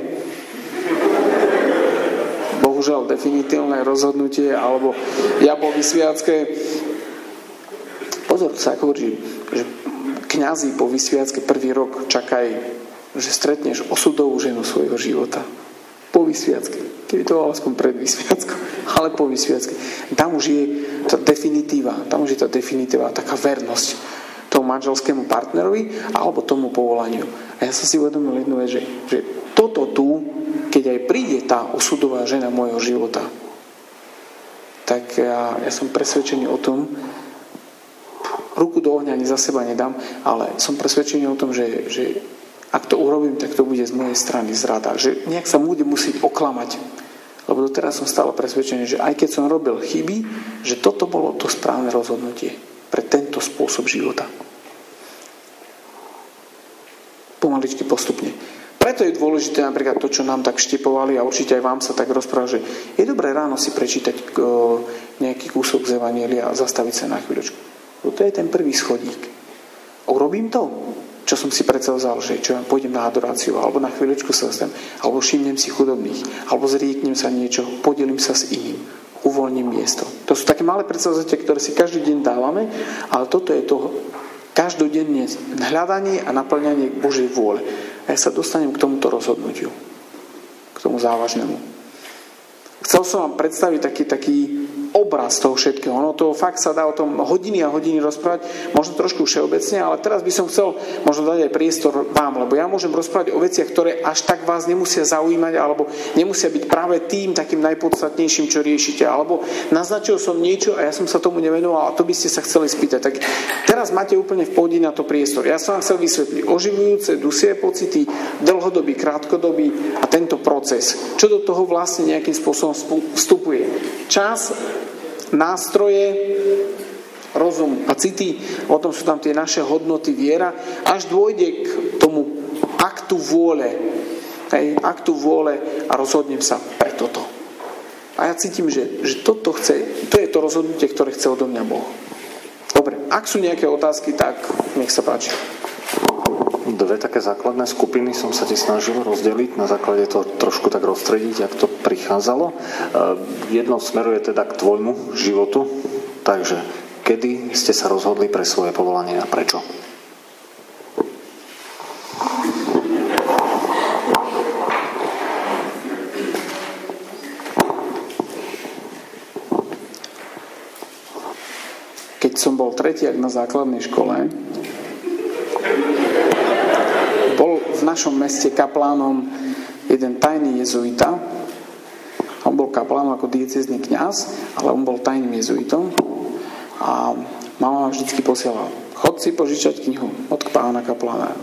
Bohužiaľ definitívne rozhodnutie, alebo ja po vysviacke, pozor, sa ako hovorí, že kňazi po vysviacke prvý rok čakaj, že stretneš osudovú ženu svojho života. Po vysviacke. Keby to bolo aspoň pred vysviackou, ale po vysviacke. Tam už je tá definitíva, tam už je tá definitíva, taká vernosť tomu manželskému partnerovi alebo tomu povolaniu. A ja som si uvedomil jednu vec, že, že toto tu, keď aj príde tá osudová žena môjho života, tak ja, ja som presvedčený o tom, ruku do ohňa ani za seba nedám, ale som presvedčený o tom, že, že ak to urobím, tak to bude z mojej strany zrada. Že nejak sa bude musieť oklamať. Lebo doteraz som stále presvedčený, že aj keď som robil chyby, že toto bolo to správne rozhodnutie pre tento spôsob života. Pomaličky postupne. Preto je dôležité napríklad to, čo nám tak štipovali a určite aj vám sa tak rozpráva, že je dobré ráno si prečítať nejaký kúsok z Evanjelia a zastaviť sa na chvíľočku. To je ten prvý schodík. Urobím to, čo som si predsa vzal, že čo ja pôjdem na adoráciu, alebo na chvíľočku sa zastavím, alebo všimnem si chudobných, alebo zrieknem sa niečo, podelím sa s iným, uvoľním miesto. To sú také malé predsavzatia, ktoré si každý deň dávame, ale toto je to každodenne hľadanie a naplňanie Božej vôle. A ja sa dostanem k tomuto rozhodnutiu, k tomu závažnému. Chcel som vám predstaviť taký, taký obraz toho všetkého. Ono to fakt sa dá o tom hodiny a hodiny rozprávať, možno trošku všeobecne, ale teraz by som chcel možno dať aj priestor vám, lebo ja môžem rozprávať o veciach, ktoré až tak vás nemusia zaujímať, alebo nemusia byť práve tým takým najpodstatnejším, čo riešite. Alebo naznačil som niečo a ja som sa tomu nevenoval a to by ste sa chceli spýtať. Tak teraz máte úplne v pohode na to priestor. Ja som vám chcel vysvetliť oživujúce dusie pocity, dlhodobý, krátkodobý a tento proces. Čo do toho vlastne nejakým spôsobom vstupuje. Čas, nástroje, rozum a city, potom sú tam tie naše hodnoty, viera, až dôjde k tomu aktu vôle. Hej, aktu vôle a rozhodnem sa pre toto. A ja cítim, že, že toto chce, to je to rozhodnutie, ktoré chce odo mňa Boh. Dobre, ak sú nejaké otázky, tak nech sa páči. Dve také základné skupiny som sa ti snažil rozdeliť, na základe toho trošku tak rozstrediť, jak to prichádzalo. Jedno smeruje teda k tvojmu životu, takže kedy ste sa rozhodli pre svoje povolanie a prečo? keď som bol tretiak na základnej škole, bol v našom meste kaplánom jeden tajný jezuita. On bol kaplánom ako diecézny kňaz, ale on bol tajným jezuitom. A mama vždycky posielala: chod si požičať knihu od pána kaplána.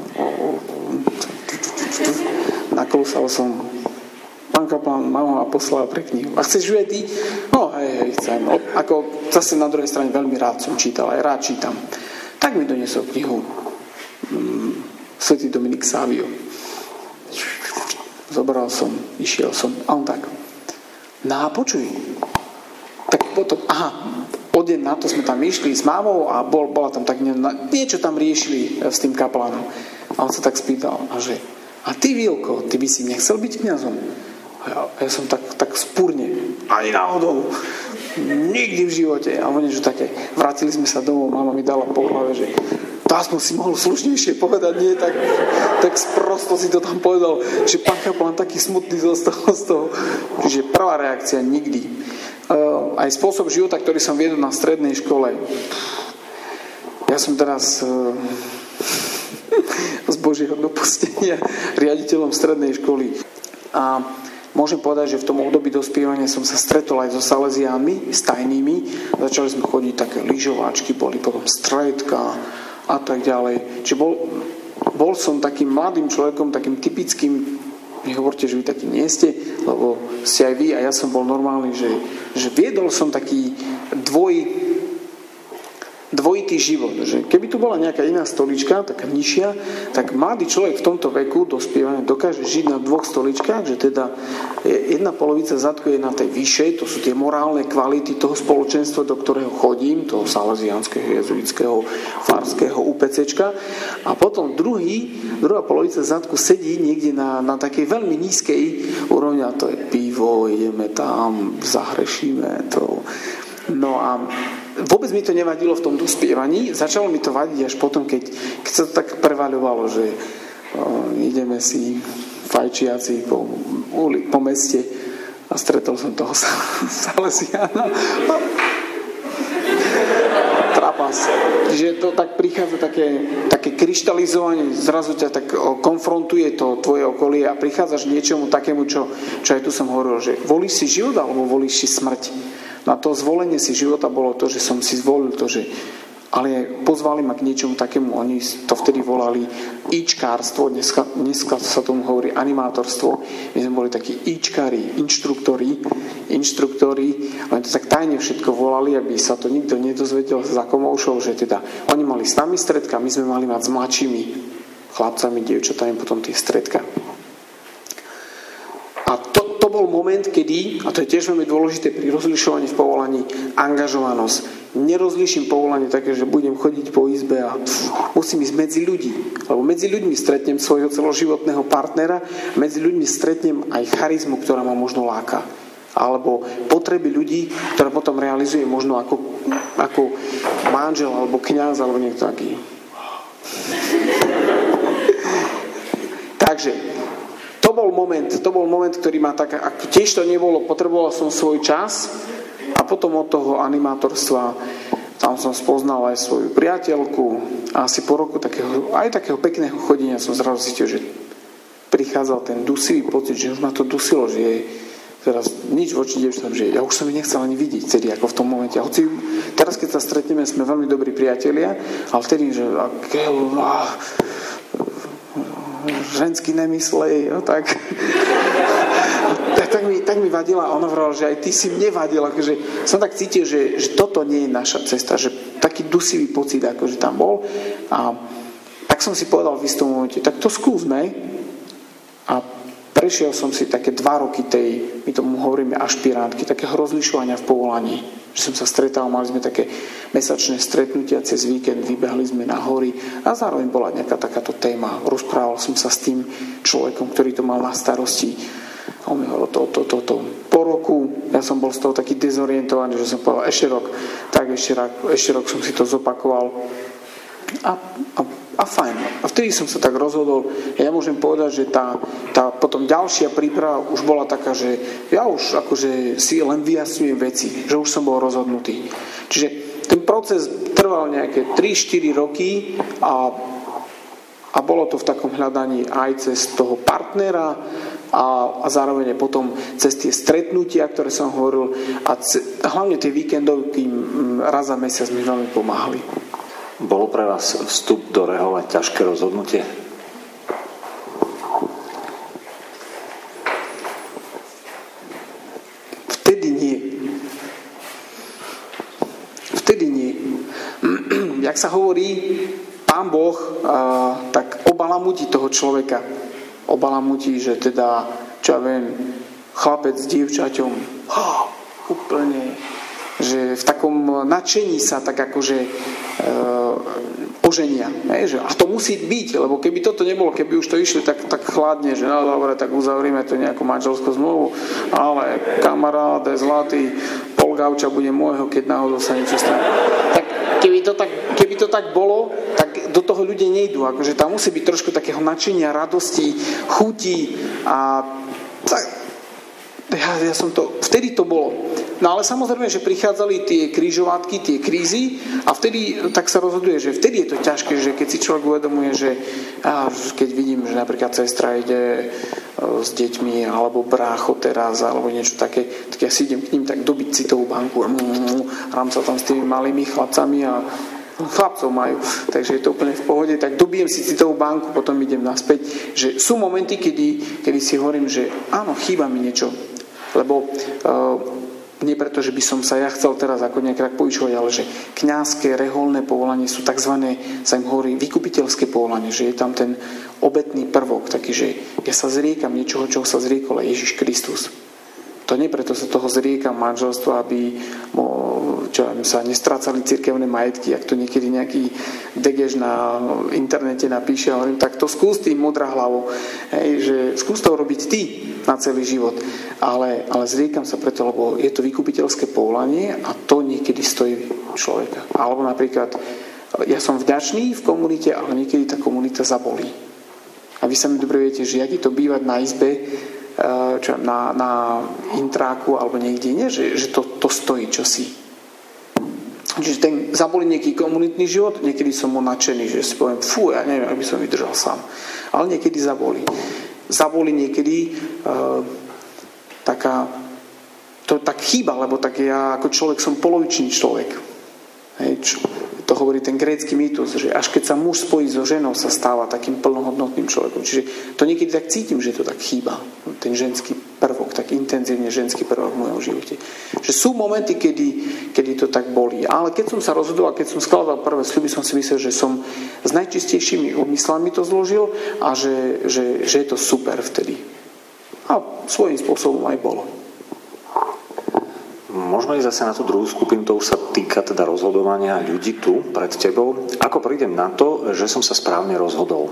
Nakolúsal som: pán kaplán, mama ma poslala pre knihu. A chceš ju aj ty? No, hej, hej, chcem. Ako zase na druhej strane veľmi rád som čítal, aj rád čítam. Tak mi doniesol knihu mm, Svätý Dominik Savio. Zobral som, išiel som. A on tak: no a počuj. Tak potom, aha, o deň na to sme tam išli s mámou a bol, bola tam tak nie, niečo tam riešili s tým kaplánom. A on sa tak spýtal, a že: a ty, Vilko, ty by si nechcel byť kňazom? A ja, ja som tak, tak spúrne: ani náhodou, nikdy v živote. A oni, že také, vrátili sme sa domov, mama mi dala po hlave, že to aspoň si mohol slušnejšie povedať, nie tak, tak sprosto si to tam povedal, že pán kaplán taký smutný zostal z toho. Čiže prvá reakcia: nikdy. Uh, aj spôsob života, ktorý som viedol na strednej škole. Ja som teraz uh, z Božieho dopustenia riaditeľom strednej školy. A môžem povedať, že v tom období dospievania som sa stretol aj so Salesiánmi, s tajnými. Začali sme chodiť také lyžováčky, boli potom stredka a tak ďalej. Čiže bol, bol som takým mladým človekom, takým typickým. Nehovorte, že vy takí nie ste, lebo ste aj vy a ja som bol normálny, že, že viedol som taký dvoj, dvojitý život. Že keby tu bola nejaká iná stolička, taká nižšia, tak mladý človek v tomto veku dospievania dokáže žiť na dvoch stoličkách, že teda jedna polovica zadku je na tej vyššej, to sú tie morálne kvality toho spoločenstva, do ktorého chodím, toho salesiánskeho, jezuitského, farského, UPCčka, a potom druhý, druhá polovica zadku sedí niekde na, na takej veľmi nízkej úrovni, a to je pivo, ideme tam, zahrešíme to. No a vôbec mi to nevadilo v tom dospievaní, začalo mi to vadiť až potom, keď, keď sa to tak prevaľovalo, že o, ideme si fajčiaci po, po meste a stretol som toho Salesiána. Trapas. Čiže to tak prichádza také, také kryštalizovanie, zrazu ťa tak konfrontuje to tvoje okolie a prichádzaš k niečomu takému, čo, čo aj tu som hovoril, že volíš si život alebo volíš si smrť. Na to zvolenie si života bolo to, že som si zvolil to, že ale pozvali ma k niečomu takému, oni to vtedy volali íčkárstvo, dneska, dneska sa tomu hovorí animátorstvo. My sme boli takí íčkári, inštruktori, inštruktori, oni to tak tajne všetko volali, aby sa to nikto nedozvedel za komoušov, že teda oni mali s nami stredka, my sme mali mať s mladšími chlapcami, dievčatami potom tie stredka. A to, to bol moment, kedy, a to je tiež veľmi dôležité pri rozlišovaní v povolaní, angažovanosť. Nerozliším povolanie také, že budem chodiť po izbe a pff, musím ísť medzi ľudí. Lebo medzi ľuďmi stretnem svojho celoživotného partnera, medzi ľuďmi stretnem aj charizmu, ktorá ma možno láka. Alebo potreby ľudí, ktoré potom realizuje možno ako, ako manžel, alebo kňaz, alebo niekto taký. Takže to bol moment, to bol moment, ktorý ma tak, ako tiež to nebolo, potreboval som svoj čas a potom od toho animátorstva tam som spoznal aj svoju priateľku a asi po roku takého, aj takého pekného chodenia som zrazu cítil, že prichádzal ten dusivý pocit, že už ma to dusilo, že je teraz nič voči dievčatám, že ja už som ich nechcel ani vidieť vtedy, ako v tom momente. A hoci teraz, keď sa stretneme, sme veľmi dobrí priatelia, ale vtedy, že aké, ah, ženský nemyslej, no tak, tak, tak, mi, tak mi vadila a ona hovorila, že aj ty si mne vadil, akože som tak cítil, že, že toto nie je naša cesta, že taký dusivý pocit, akože tam bol a tak som si povedal v istom momente, tak to skúsme a prešiel som si také dva roky tej, my tomu hovoríme ašpirantky, takého rozlišovania v povolaní. Že som sa stretal, mali sme také mesačné stretnutia cez víkend, vybehli sme na hory a zároveň bola nejaká takáto téma. Rozprával som sa s tým človekom, ktorý to mal na starosti. A on mi hovoril to, to, to, to. Po roku ja som bol z toho taký dezorientovaný, že som povedal ešte rok, tak ešte rok, ešte rok som si to zopakoval. A, a, a fajn. A vtedy som sa tak rozhodol. Ja môžem povedať, že tá, tá potom ďalšia príprava už bola taká, že ja už akože si len vyjasňujem veci, že už som bol rozhodnutý. Čiže ten proces trval trval nejaké tri štyri roky a, a bolo to v takom hľadaní aj cez toho partnera a, a zároveň potom cez tie stretnutia, ktoré som hovoril, a ce, hlavne tie víkendovky raz za mesiac mi veľmi pomáhali. Bolo pre vás vstup do rehole ťažké rozhodnutie? Vtedy nie. Vtedy nie. Jak sa hovorí, Pán Boh uh, tak obalamutí toho človeka. Obalamutí, že teda, čo ja viem, chlapec s dievčaťom, oh, úplne, že v takom nadšení sa tak akože uh, oženia. Ne? Že, a to musí byť, lebo keby toto nebolo, keby už to išli tak, tak chladne, že no dobre, tak uzavrieme tu nejakú manželskú zmluvu, ale kamarát je zlatý, pol gauča bude môjho, keď náhodou sa niečo stane. Tak keby to tak, keby to tak bolo, tak do toho ľudia nejdú. Akože tam musí byť trošku takého nadšenia, radosti, chutí a tak, ja, ja som to, vtedy to bolo. No ale samozrejme, že prichádzali tie križovatky, tie krízy a vtedy tak sa rozhoduje, že vtedy je to ťažké, že keď si človek uvedomuje, že á, keď vidím, že napríklad sestra ide s deťmi alebo brácho teraz alebo niečo také, tak ja si idem k ním tak dobiť citovú banku a hrám sa tam s tými malými chlapcami a chlapcov majú, takže je to úplne v pohode, tak dobijem si citovú banku, potom idem naspäť, že sú momenty, kedy, kedy si hovorím, že áno, chýba mi niečo, lebo uh, nie preto, že by som sa ja chcel teraz ako nejakrak povyšovať, ale že kňazské, reholné povolanie sú tzv. Sa im hovorí vykupiteľské povolanie, že je tam ten obetný prvok, taký, že ja sa zriekam niečoho, čoho sa zriekol Ježiš Kristus. To nie preto sa toho zriekam manželstva, aby mo, čo, sa nestrácali cirkevné majetky, ak to niekedy nejaký degež na internete napíše, a hovorím, tak to skús tým modrá hlavo, hej, že skús to robiť ty na celý život. Ale, ale zriekam sa preto, lebo je to vykupiteľské povolanie a to niekedy stojí človeka. Alebo napríklad, ja som vďačný v komunite, ale niekedy tá komunita zabolí. A vy sami dobre viete, že jak je to bývať na izbe, čo, na, na intráku alebo niekde, nie? Že, že to, to stojí čosi. Čiže ten zabolí nejaký komunitný život, niekedy som mu nadšený, že si poviem, fú, ja neviem, ak by som vydržal sám. Ale niekedy zabolí. Zabolí niekedy uh, taká to tak chýba, lebo tak ja ako človek som polovičný človek. Hej, čo, to hovorí ten grécky mýtus, že až keď sa muž spojí so ženou, sa stáva takým plnohodnotným človekom. Čiže to niekedy tak cítim, že to tak chýba. Ten ženský prvok, tak intenzívne ženský prvok v mojom živote. Že sú momenty, kedy, kedy to tak bolí. Ale keď som sa rozhodol a keď som skladal prvé sľuby, som si myslel, že som s najčistejšími úmyslami to zložil a že, že, že je to super vtedy. A svojím spôsobom aj bolo. Možno ísť zase na tú druhú skupinu, to už sa týka teda rozhodovania ľudí tu pred tebou. Ako prídem na to, že som sa správne rozhodol?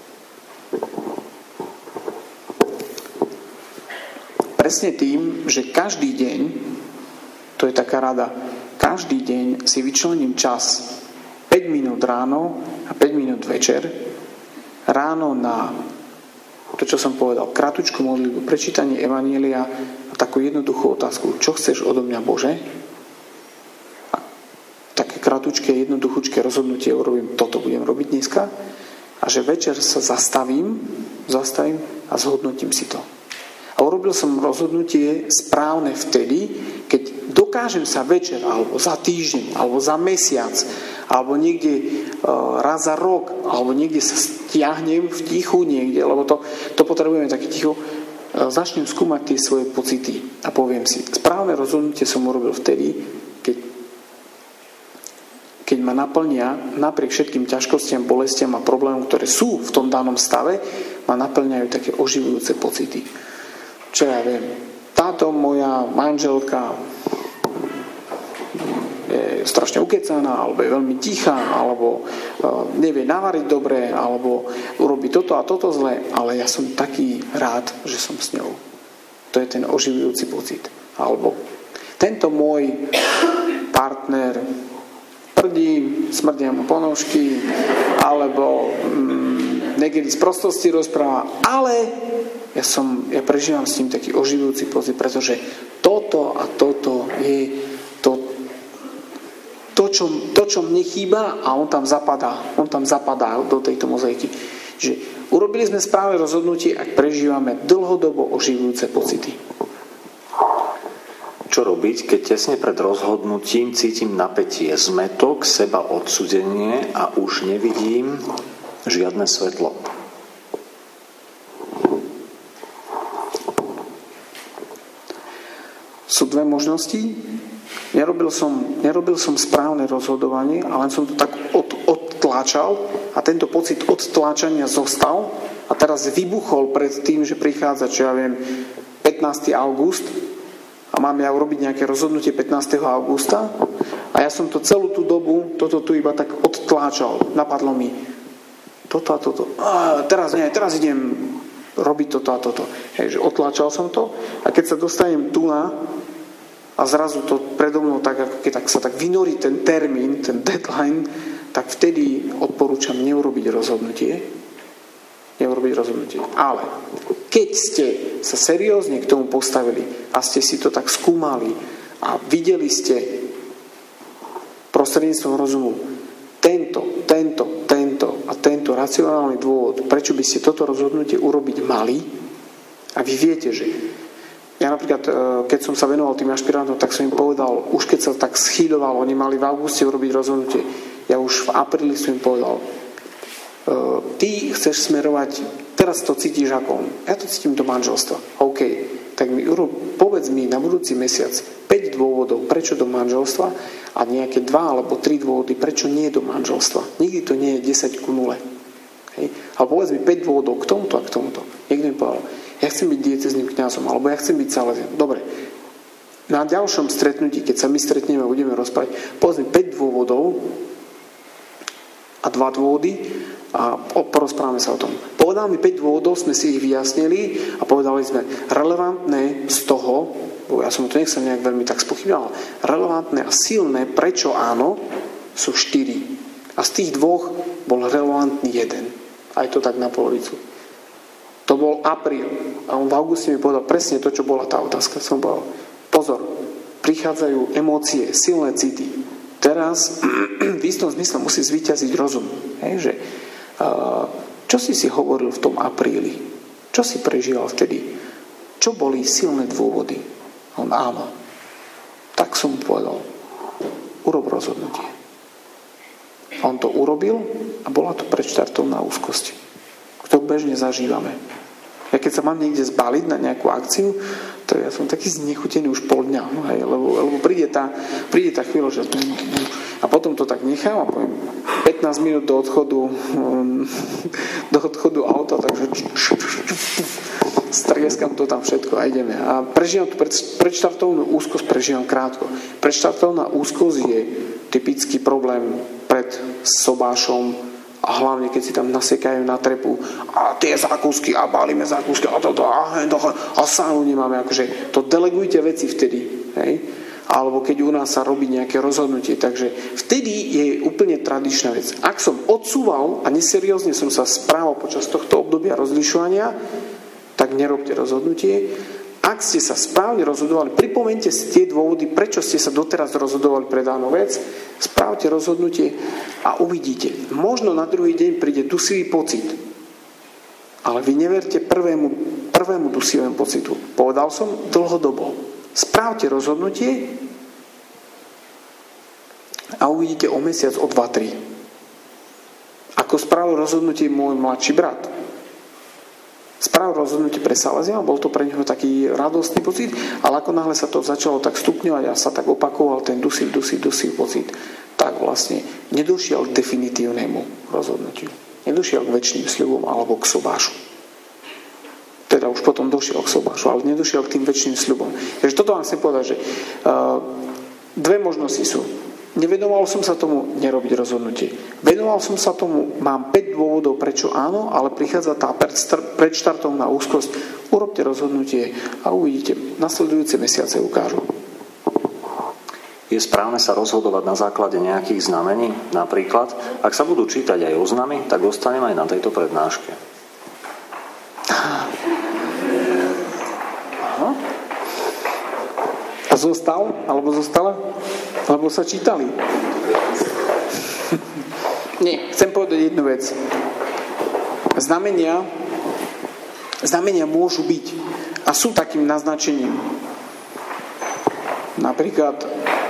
Presne tým, že každý deň, to je taká rada, každý deň si vyčlením čas päť minút ráno a päť minút večer. Ráno na to, čo som povedal, kratučku modlitbu, prečítanie Evanjelia a takú jednoduchú otázku, čo chceš odo mňa, Bože? A také kratučké, jednoduchúčké rozhodnutie urobím, toto budem robiť dneska a že večer sa zastavím, zastavím a zhodnotím si to. A urobil som rozhodnutie správne vtedy, keď dokážem sa večer, alebo za týždeň, alebo za mesiac, alebo niekde uh, raz za rok, alebo niekde sa stiahnem v tichu niekde, lebo to, to potrebujeme také ticho, uh, začnem skúmať tie svoje pocity a poviem si, správne rozhodnutie som urobil vtedy, keď, keď ma naplnia napriek všetkým ťažkostiam, bolestiam a problémom, ktoré sú v tom danom stave, ma naplňajú také oživujúce pocity. Čo ja viem, táto moja manželka je strašne ukecaná, alebo je veľmi tichá, alebo nevie navariť dobre, alebo urobí toto a toto zle, ale ja som taký rád, že som s ňou. To je ten oživujúci pocit. Alebo tento môj partner prdí, smrdia mu ponožky, alebo mm, niekedy z prostosti rozpráva, ale Ja, som, ja prežívam s ním taký oživujúci pocit, pretože toto a toto je to, to, čo, to, čo mne chýba a on tam zapadá. On tam zapadá do tejto mozaiky. Že urobili sme správne rozhodnutie, ak prežívame dlhodobo oživujúce pocity. Čo robiť, keď tesne pred rozhodnutím cítim napätie, zmätok, seba odsúdenie a už nevidím žiadne svetlo? Sú dve možnosti. Nerobil som, nerobil som správne rozhodovanie, ale som to tak od, odtláčal a tento pocit odtláčania zostal a teraz vybuchol pred tým, že prichádza, čo ja viem, pätnásteho augusta a mám ja urobiť nejaké rozhodnutie pätnásteho augusta a ja som to celú tú dobu, toto tu iba tak odtláčal. Napadlo mi toto a toto. A teraz nie, teraz idem robiť toto a toto. Hej, že otláčal som to a keď sa dostanem tu na a zrazu to predo mnou tak, ako keď tak sa tak vynorí ten termín, ten deadline, tak vtedy odporúčam neurobiť rozhodnutie. Neurobiť rozhodnutie. Ale keď ste sa seriózne k tomu postavili a ste si to tak skúmali a videli ste prostredníctvom rozumu tento, tento, tento a tento racionálny dôvod, prečo by ste toto rozhodnutie urobiť mali a vy viete, že ja napríklad, keď som sa venoval tým ašpirantom, tak som im povedal, už keď sa tak schýľoval, oni mali v auguste urobiť rozhodnutie, ja už v apríli som im povedal, ty chceš smerovať, teraz to cítiš ako on, ja to cítim do manželstva, OK, tak mi povedz mi na budúci mesiac päť dôvodov, prečo do manželstva a nejaké dva alebo tri dôvody, prečo nie do manželstva. Nikdy to nie je desať ku nule. Hej. Ale povedz mi päť dôvodov k tomuto a k tomuto. Niekto mi povedal, ja chcem byť diecézným kňazom, alebo ja chcem byť salezianom. Dobre. Na ďalšom stretnutí, keď sa my stretneme a budeme rozprávať, povedz mi päť dôvodov a dva dôvody a porozprávame sa o tom. Povedal mi päť dôvodov, sme si ich vyjasnili a povedali sme relevantné z toho, bo ja som to nechcel nejak veľmi tak spochybňoval, relevantné a silné, prečo áno, sú štyri. A z tých dvoch bol relevantný jeden. Aj to tak na polovicu. To bol apríl. A on v auguste mi povedal presne to, čo bola tá otázka. Som povedal, pozor, prichádzajú emócie, silné city. Teraz v istom zmysle musí zvíťaziť rozum. Hej, že, uh, čo si si hovoril v tom apríli? Čo si prežíval vtedy? Čo boli silné dôvody? On áno. Tak som mu povedal, urob rozhodnutie. A on to urobil a bola to predštartovná úzkosť, ktorú bežne zažívame. Ja keď sa mám niekde zbaliť na nejakú akciu, to ja som taký znechutený už pol dňa, no hej, lebo, lebo príde, tá, príde tá chvíľa, že a potom to tak nechám a poviem pätnásť minút do odchodu do odchodu auta, takže strieskam to tam všetko a ideme. A prežívam tú predštartovnú úzkosť, prežívam krátko. Predštartovná úzkosť je typický problém pred sobášom a hlavne, keď si tam nasekajú na trepu a tie zákusky a bálime zákusky a toto a, a sánu nemáme. Akože to delegujte veci vtedy. Hej? Alebo keď u nás sa robí nejaké rozhodnutie. Takže vtedy je úplne tradičná vec. Ak som odsúval a neseriózne som sa správal počas tohto obdobia rozlišovania, tak nerobte rozhodnutie. Ak ste sa správne rozhodovali, pripomeňte si tie dôvody, prečo ste sa doteraz rozhodovali pre danú vec, správte rozhodnutie a uvidíte. Možno na druhý deň príde dusivý pocit, ale vy neverte prvému, prvému dusivému pocitu. Povedal som dlhodobo. Správte rozhodnutie a uvidíte o mesiac, o dva, tri. Ako spravil rozhodnutie môj mladší brat. Spravil rozhodnutie pre Salesiana, bol to pre neho taký radostný pocit, ale ako náhle sa to začalo tak stupňovať a sa tak opakoval ten dusiv, dusiv, dusiv pocit, tak vlastne nedošiel k definitívnemu rozhodnutiu. Nedošiel k večným sľubom alebo k sobášu. Teda už potom došiel k sobášu, ale nedošiel k tým večným sľubom. Takže toto vám chcem povedať, že uh, dve možnosti sú. Nevenoval som sa tomu nerobiť rozhodnutie. Venoval som sa tomu, mám päť dôvodov, prečo áno, ale prichádza tá predštartovná úzkosť. Urobte rozhodnutie a uvidíte. Nasledujúce mesiace ukážu. Je správne sa rozhodovať na základe nejakých znamení? Napríklad, ak sa budú čítať aj oznamy, tak ostanem aj na tejto prednáške. Aha. A zostal? Alebo zostala? Lebo sa čítali. Nie, chcem povedať jednu vec. Znamenia, znamenia môžu byť a sú takým naznačením. Napríklad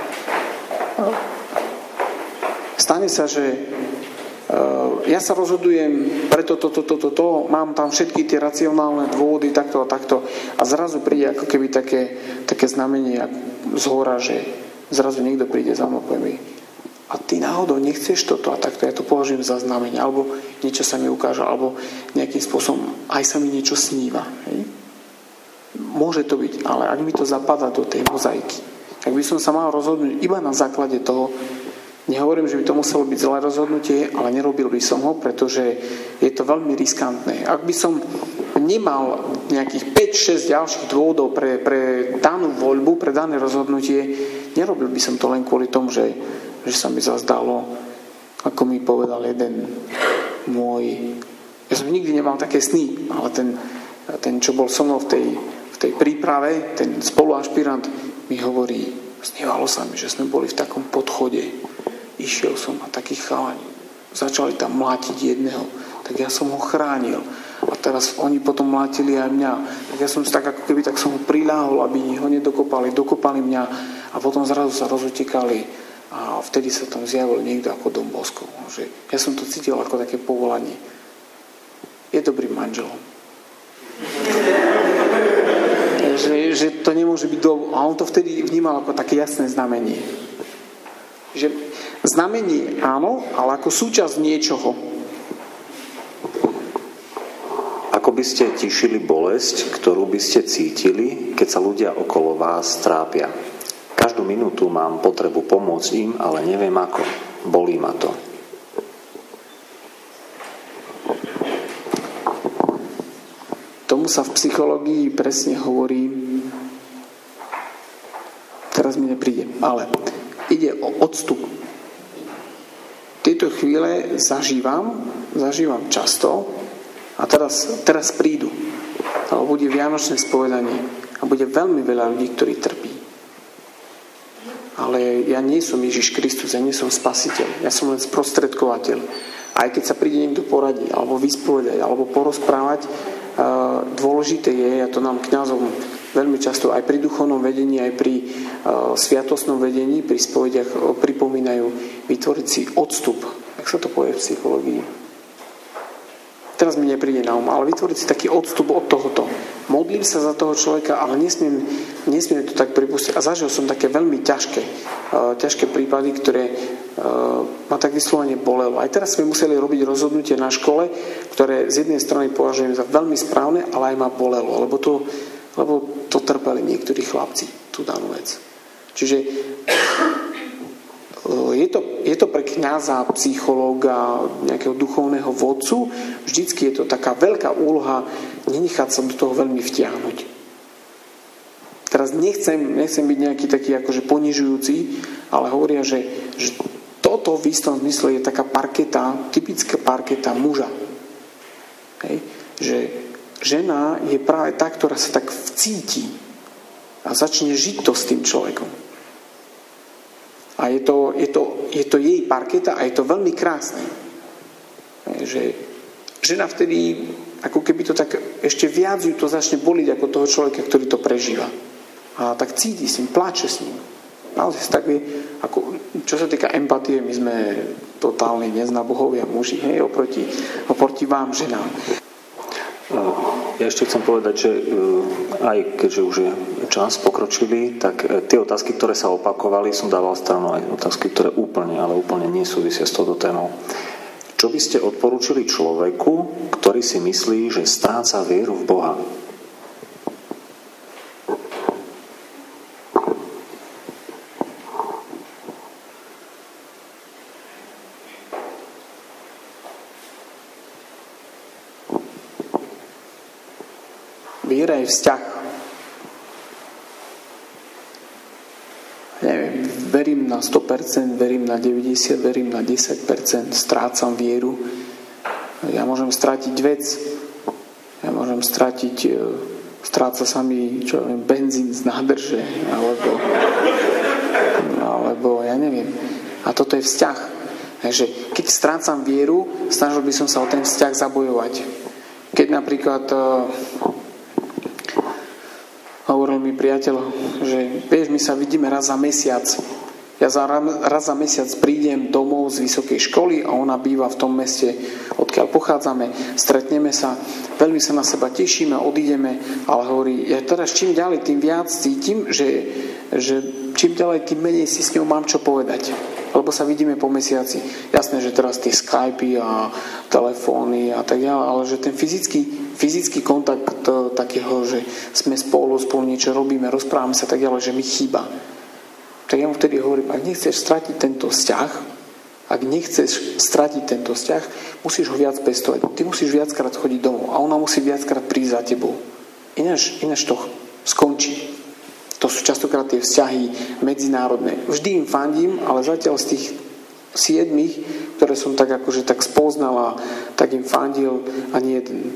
stane sa, že ja sa rozhodujem preto toto, toto, toto, mám tam všetky tie racionálne dôvody, takto a takto a zrazu príde ako keby také, také znamenie z hora, že zrazu niekto príde za mnou a povie mi, a ty náhodou nechceš toto a takto, ja to považujem za znamenie, alebo niečo sa mi ukáže, alebo nejakým spôsobom aj sa mi niečo sníva. Hej? Môže to byť, ale ak mi to zapadá do tej mozaiky, ak by som sa mal rozhodnúť iba na základe toho, nehovorím, že by to muselo byť zlé rozhodnutie, ale nerobil by som ho, pretože je to veľmi riskantné. Ak by som nemal nejakých päť šesť ďalších dôvodov pre, pre danú voľbu, pre dané rozhodnutie, nerobil by som to len kvôli tomu, že, že sa mi zazdalo, ako mi povedal jeden môj... Ja som nikdy nemal také sny, ale ten, ten čo bol so mnou v tej, v tej príprave, ten spoluašpirant mi hovorí, snívalo sa mi, že sme boli v takom podchode. Išiel som a taký chalani začali tam mlátiť jedného, tak ja som ho chránil a teraz oni potom mlátili aj mňa, tak ja som tak ako keby tak som ho priláhol, aby ho nedokopali, dokopali mňa a potom zrazu sa rozutekali a vtedy sa tam zjavil niekto ako Don Bosco, že ja som to cítil ako také povolanie. Je dobrým manželom. že, že to nemôže byť do... a on to vtedy vnímal ako také jasné znamenie. Že znamenie áno, ale ako súčasť niečoho. Ako by ste tišili bolesť, ktorú by ste cítili, keď sa ľudia okolo vás trápia? Každú minútu mám potrebu pomôcť im, ale neviem ako. Bolí ma to. Tomu sa v psychológii presne hovorí, teraz mi nepríde, ale ide o odstup. Tieto chvíle zažívam, zažívam často a teraz, teraz prídu. Ale bude vianočné spovedanie a bude veľmi veľa ľudí, ktorí trpí. Ale ja nie som Ježiš Kristus, ja nie som spasiteľ, ja som len sprostredkovateľ. Aj keď sa príde niekto poradiť, alebo vyspovedať, alebo porozprávať, dôležité je, a to nám kňazom veľmi často aj pri duchovnom vedení, aj pri uh, sviatostnom vedení, pri spovediach uh, pripomínajú vytvoriť si odstup. Jak sa to povie v psychológii? Teraz mi nepríde na um, ale vytvoriť si taký odstup od tohoto. Modlím sa za toho človeka, ale nesmiem, nesmiem to tak pripustiť. A zažil som také veľmi ťažké, uh, ťažké prípady, ktoré uh, ma tak vyslovene bolelo. Aj teraz sme museli robiť rozhodnutie na škole, ktoré z jednej strany považujem za veľmi správne, ale aj ma bolelo, lebo to lebo to trpeli niektorí chlapci, tú danú vec. Čiže je to, je to pre kňaza, psychológa, nejakého duchovného vodcu, vždycky je to taká veľká úloha nenechať sa do toho veľmi vtiahnuť. Teraz nechcem, nechcem byť nejaký taký akože ponižujúci, ale hovoria, že, že toto v istom zmysle je taká parketa, typická parketa muža. Hej? Že žena je práve tá, ktorá sa tak vcíti a začne žiť to s tým človekom. A je to, je to, je to jej parketa a je to veľmi krásne. Že žena vtedy, ako keby to tak ešte viac ju to začne boliť ako toho človeka, ktorý to prežíva. A tak cíti s ním, pláče s ním. Naozaj tak je, ako, čo sa týka empatie, my sme totálni neznabohovia muži, hej, oproti, oproti vám, ženám. Ja ešte chcem povedať, že aj keďže už je čas pokročilý, tak tie otázky, ktoré sa opakovali, som dával stranu aj otázky, ktoré úplne, ale úplne nesúvisia s touto témou. Čo by ste odporúčili človeku, ktorý si myslí, že stráca vieru v Boha? Viera je vzťah. Neviem, verím na sto percent, verím na deväťdesiat percent, verím na desať percent, strácam vieru. Ja môžem stratiť vec, ja môžem stratiť, stráca sa mi, čo viem, benzín z nádrže, alebo, alebo ja neviem. A toto je vzťah. Takže keď strácam vieru, snažil by som sa o ten vzťah zabojovať. Keď napríklad uh, hovoril mi priateľ, že vieš, my sa vidíme raz za mesiac. Ja za, raz za mesiac prídem domov z vysokej školy a ona býva v tom meste, odkiaľ pochádzame. Stretneme sa, veľmi sa na seba tešíme, odídeme, ale hovorí, ja teraz čím ďalej, tým viac cítim, že, že čím ďalej, tým menej si s ňou mám čo povedať. Lebo sa vidíme po mesiaci. Jasné, že teraz tie Skypy a telefóny a tak ďalej, ale že ten fyzický, fyzický kontakt takého, že sme spolu, spolu niečo robíme, rozprávame sa tak ďalej, že mi chýba. Tak ja mu vtedy hovorím, ak nechceš stratiť tento vzťah, ak nechceš stratiť tento vzťah, musíš ho viac pestovať. Ty musíš viackrát chodiť domov a ona musí viackrát prísť za tebou. Ináč, ináč to skončí. To sú častokrát tie vzťahy medzinárodné. Vždy im fandím, ale zatiaľ z tých siedmých, ktoré som tak akože tak spoznal, tak im fandil ani jeden.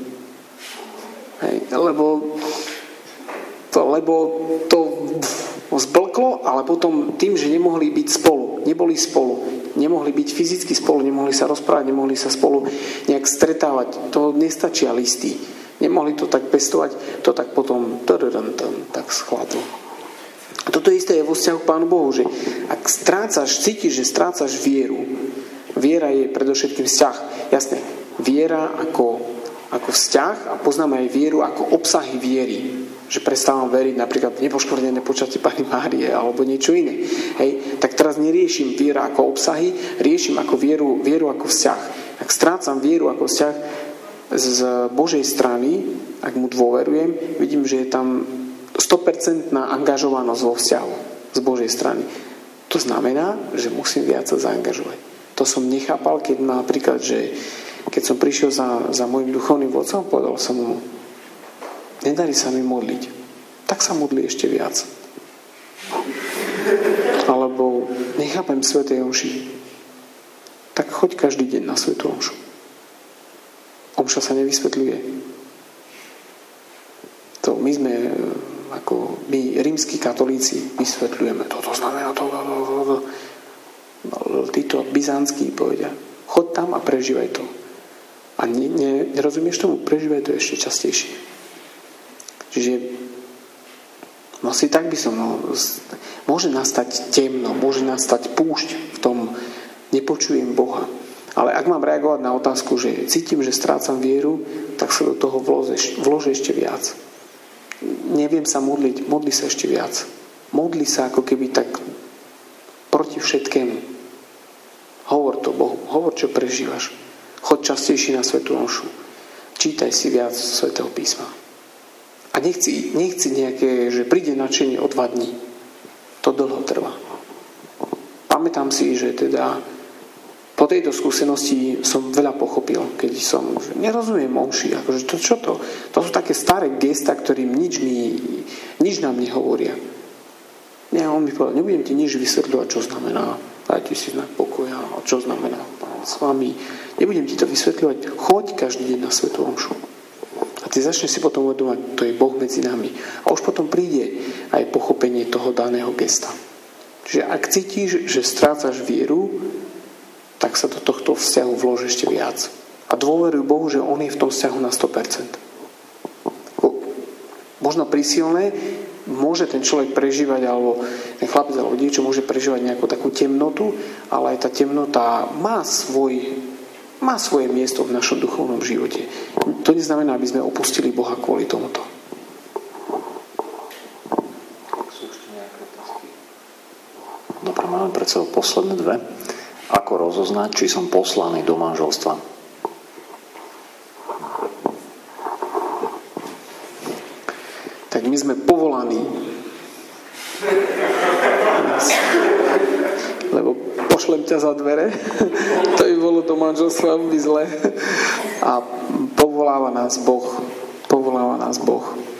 Hej, lebo to, lebo to zblklo, ale potom tým, že nemohli byť spolu, neboli spolu, nemohli byť fyzicky spolu, nemohli sa rozprávať, nemohli sa spolu nejak stretávať, to nestačia listy. Nemohli to tak pestovať, to tak potom tak schladlo. Toto isté je vo vzťahu k Pánu Bohu, že ak strácaš, cítiš, že strácaš vieru, viera je predovšetkým vzťah. Jasné, viera ako, ako vzťah a poznáme aj vieru ako obsahy viery. Že prestávam veriť napríklad nepoškvrnené počatie Panny Márie alebo niečo iné. Hej, tak teraz neriešim viera ako obsahy, riešim ako vieru, vieru ako vzťah. Ak strácam vieru ako vzťah z Božej strany, ak mu dôverujem, vidím, že je tam sto percent angažovanosť vo vzťahu z Božej strany. To znamená, že musím viac sa zaangažovať. To som nechápal, keď napríklad, že keď som prišiel za, za môjim duchovným vodcom, povedal som mu, nedarí sa mi modliť. Tak sa modli ešte viac. Alebo nechápem svätej omši. Tak choď každý deň na svätú omšu. Omša sa nevysvetľuje. To my sme, ako my rímski katolíci, vysvetľujeme. Toto znamená to, to, to, to. Títo byzantskí povedia, choď tam a prežívaj to. A ne, ne, nerozumieš tomu? Prežívaj to ešte častejšie. Čiže no asi tak by som no, môže nastať temno, môže nastať púšť v tom, nepočujem Boha. Ale ak mám reagovať na otázku, že cítim, že strácam vieru, tak sa do toho vloží, vloží ešte viac. Neviem sa modliť, modli sa ešte viac. Modli sa ako keby tak proti všetkému. Hovor to Bohu, hovor, čo prežívaš. Choď častejšie na svätú omšu. Čítaj si viac svätého písma. A nechci, nechci nejaké, že príde nadšenie o dva dní. To dlho trvá. Pamätám si, že teda po tejto skúsenosti som veľa pochopil, keď som, že nerozumiem omši, akože to, čo to? To sú také staré gesta, ktorým nič, mi, nič nám nehovoria. Ja, on mi povedal, nebudem ti nič vysvetľovať, čo znamená dajte si znak pokoja, a čo znamená Pán s vami. Nebudem ti to vysvetľovať. Choď každý deň na svätú omšu. A ty začneš si potom uvedomať, to je Boh medzi nami. A už potom príde aj pochopenie toho daného gesta. Čiže ak cítiš, že strácaš vieru, tak sa do tohto vzťahu vloží ešte viac. A dôveruj Bohu, že On je v tom vzťahu na sto percent. Možno prísilné, môže ten človek prežívať, alebo ten chlapec alebo dievča môže prežívať nejakú takú temnotu, ale aj tá temnota má svoj má svoje miesto v našom duchovnom živote. To neznamená, aby sme opustili Boha kvôli tomuto. Dobre, máme pred sebou posledné dve. Ako rozoznať, či som poslaný do manželstva? Tak my sme povolaní. Lebo pošlem ťa za dvere, to by bolo do manželstva veľmi zle. A povoláva nás Boh. Povoláva nás Boh.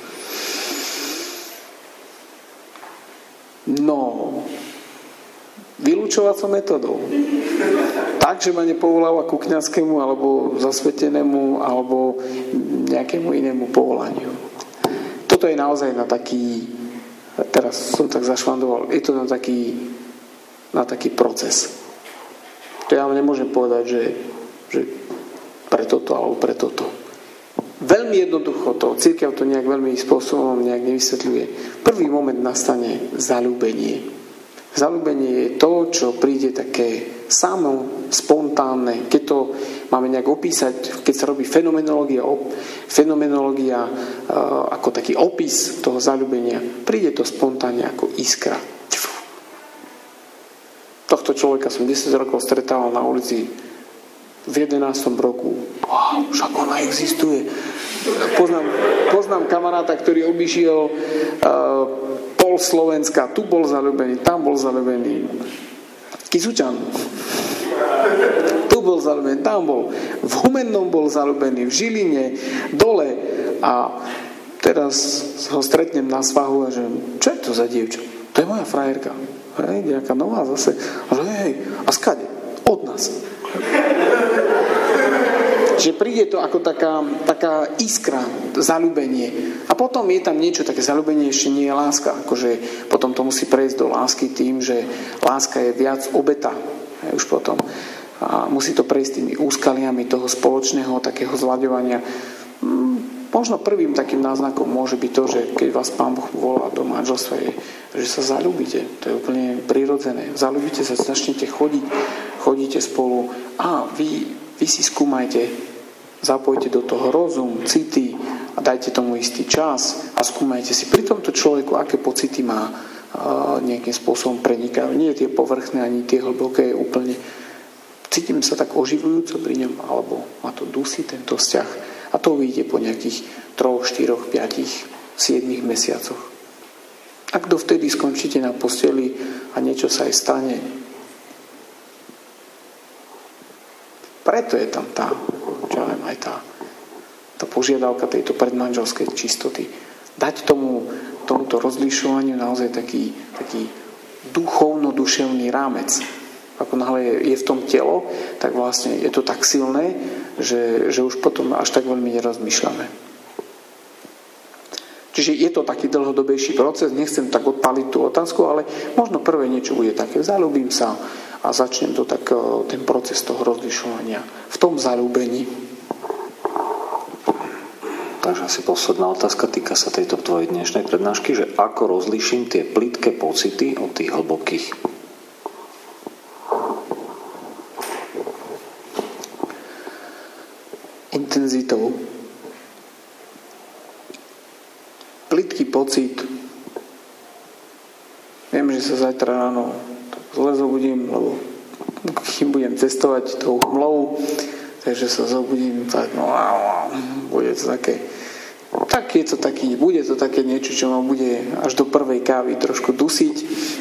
No, vylúčovacou metodou. Tak, že ma nepovoláva ku kňazskému, alebo zasvetenému, alebo nejakému inému povolaniu. Toto je naozaj na taký, teraz som tak zašvandoval, je to na taký na taký proces. To ja vám nemôžem povedať, že, že pre toto alebo pre toto. Veľmi jednoducho to, cirkev to nejak veľmi spôsobom nejak nevysvetľuje. Prvý moment nastane zaľúbenie. Zaľúbenie je to, čo príde také samo, spontánne. Keď to máme nejak opísať, keď sa robí fenomenológia, fenomenológia ako taký opis toho zaľúbenia, príde to spontánne ako iskra. Tohto človeka som desať rokov stretával na ulici v jedenástom roku. Wow, však ona existuje. Poznám, poznám kamaráta, ktorý obišiel uh, pol Slovenska. Tu bol zaľúbený, tam bol zaľúbený. Kisučan. Tu bol zaľúbený, tam bol. V Humennom bol zaľúbený, v Žiline, dole. A teraz ho stretnem na svahu a že čo je to za dievča? To je moja frajerka. Hej, nejaká nová zase. A že hej, a skade? Od nás. Že príde to ako taká, taká iskra, zaľúbenie. A potom je tam niečo také zaľúbenie, ešte nie je láska. Akože potom to musí prejsť do lásky tým, že láska je viac obeta. Už potom. A musí to prejsť tými úskaliami toho spoločného takého zlaďovania. Možno prvým takým náznakom môže byť to, že keď vás Pán Boh volá do manželstva, je, že sa zaľúbite. To je úplne prirodzené. Zaľúbite sa, začnete chodiť, chodíte spolu a vy, vy si skúmajte, zapojte do toho rozum, city a dajte tomu istý čas a skúmajte si pri tomto človeku, aké pocity má nejakým spôsobom prenikajú. Nie tie povrchné, ani tie hlboké úplne. Cítim sa tak oživujúco pri ňom, alebo ma to dusí tento vzťah. A to uvidíte po nejakých troch, štyroch, piatich, siedmich mesiacoch. Ak dovtedy skončíte na posteli a niečo sa aj stane, preto je tam tá, čo ja viem, aj tá, tá požiadavka tejto predmanželskej čistoty. Dať tomu, tomuto rozlišovaniu naozaj taký, taký duchovno-duševný rámec. Ako náhle je, je v tom telo, tak vlastne je to tak silné, že, že už potom až tak veľmi nerozmýšľame. Čiže je to taký dlhodobejší proces, nechcem tak odpaliť tú otázku, ale možno prvé niečo bude také, zaľúbim sa a začnem to tak, ten proces toho rozlišovania v tom zaľúbení. Takže asi posledná otázka týka sa tejto tvojej dnešnej prednášky, že ako rozlíšim tie plitké pocity od tých hlbokých? Intenzitou. Plytký pocit. Viem, že sa zajtra ráno zle zobudím, lebo kým budem cestovať tou hmlou, takže sa zobudím tak, no bude to také tak je to taký, bude to také niečo, čo ma bude až do prvej kávy trošku dusiť.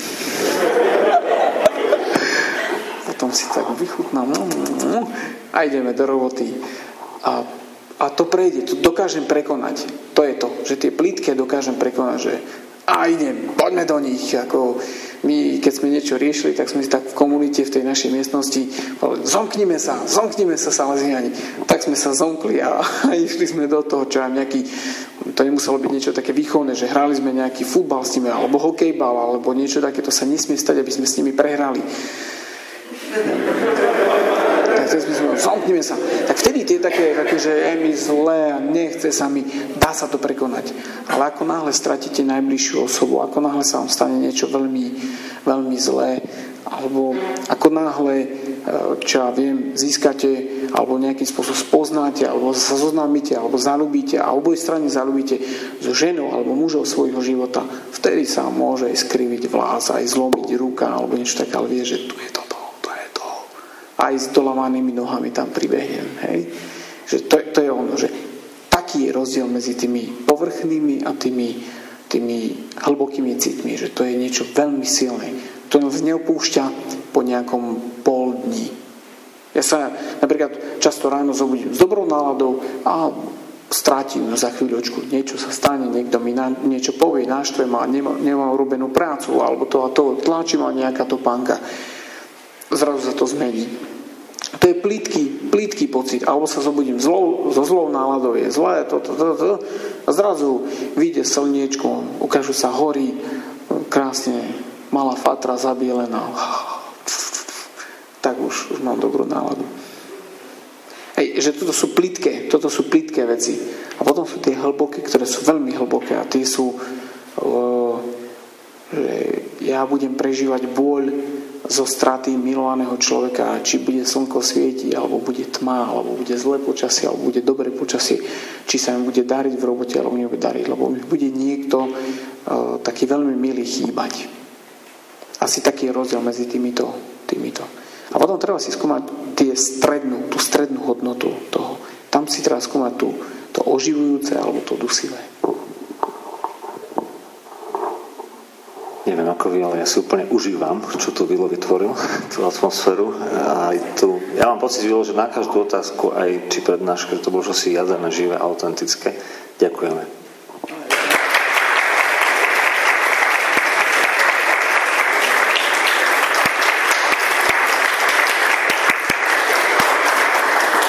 Potom si tak vychutnám a ideme do roboty. A, a to prejde, to dokážem prekonať. To je to, že tie plítke dokážem prekonať, že a idem, poďme do nich. Ako my, keď sme niečo riešili, tak sme si tak v komunite, v tej našej miestnosti povedali, zomknime sa, zomknime sa, Salesiani. Tak sme sa zomkli a, a išli sme do toho, čo aj nejaký, to nemuselo byť niečo také výchovné, že hrali sme nejaký futbal s nimi, alebo hokejbal, alebo niečo také, to sa nesmie stať, aby sme s nimi prehrali. Tak sme si zomknime sa. Tak vtedy tie také, také, že je mi zlé a nechce sa mi, dá sa to prekonať. Ale ako náhle stratíte najbližšiu osobu, ako náhle sa vám stane niečo veľmi, veľmi zlé, alebo ako náhle, čo ja viem, získate, alebo nejakým spôsobom spoznáte, alebo sa zoznámite, alebo zaľúbite, a oboj strany zaľúbite so ženou alebo mužou svojho života, vtedy sa môže aj skriviť vlás, aj zlomiť ruka, alebo niečo také, ale vie, že tu je toto. Aj s dolamanými nohami tam pribehnem. Hej? Že to, to je ono, že taký je rozdiel medzi tými povrchnými a tými, tými hlbokými citmi, že to je niečo veľmi silné. To nás neopúšťa po nejakom pol dní. Ja sa napríklad často ráno zobudím s dobrou náladou a strátim za chvíľočku. Niečo sa stane, niekto mi na, niečo povie, naštve ma, nemá, nemá urobenú prácu, alebo to a to, tlačí ma nejaká topánka. Zrazu sa to zmení. To je plítký, plítký pocit. Alebo sa zobudím zlou, so zlou náladou, je zlé, to, to, to, to. A zrazu vyjde slniečko, ukážu sa hory, krásne, malá fatra zabielená. Tak už už, už mám dobrú náladu. Ej, že toto sú plitké, toto sú plitké veci. A potom sú tie hlboké, ktoré sú veľmi hlboké a tie sú, uh, že ja budem prežívať bôľ zo straty milovaného človeka, či bude slnko svietiť, alebo bude tma, alebo bude zlé počasie, alebo bude dobré počasie, či sa mi bude dariť v robote, alebo nebude dariť, lebo mi bude niekto uh, taký veľmi milý chýbať. Asi taký je rozdiel medzi týmito, týmito. A potom treba si skúmať tie strednú, tú strednú hodnotu toho. Tam si treba skúmať tú, to oživujúce alebo to dusivé. Neviem ako vy, ale ja si úplne užívam, čo tu Vilo vytvoril, tú atmosféru. A aj tu, ja mám pocit, Vilo, že na každú otázku, aj či prednáška, to bolo si jadrené, živé, autentické. Ďakujeme.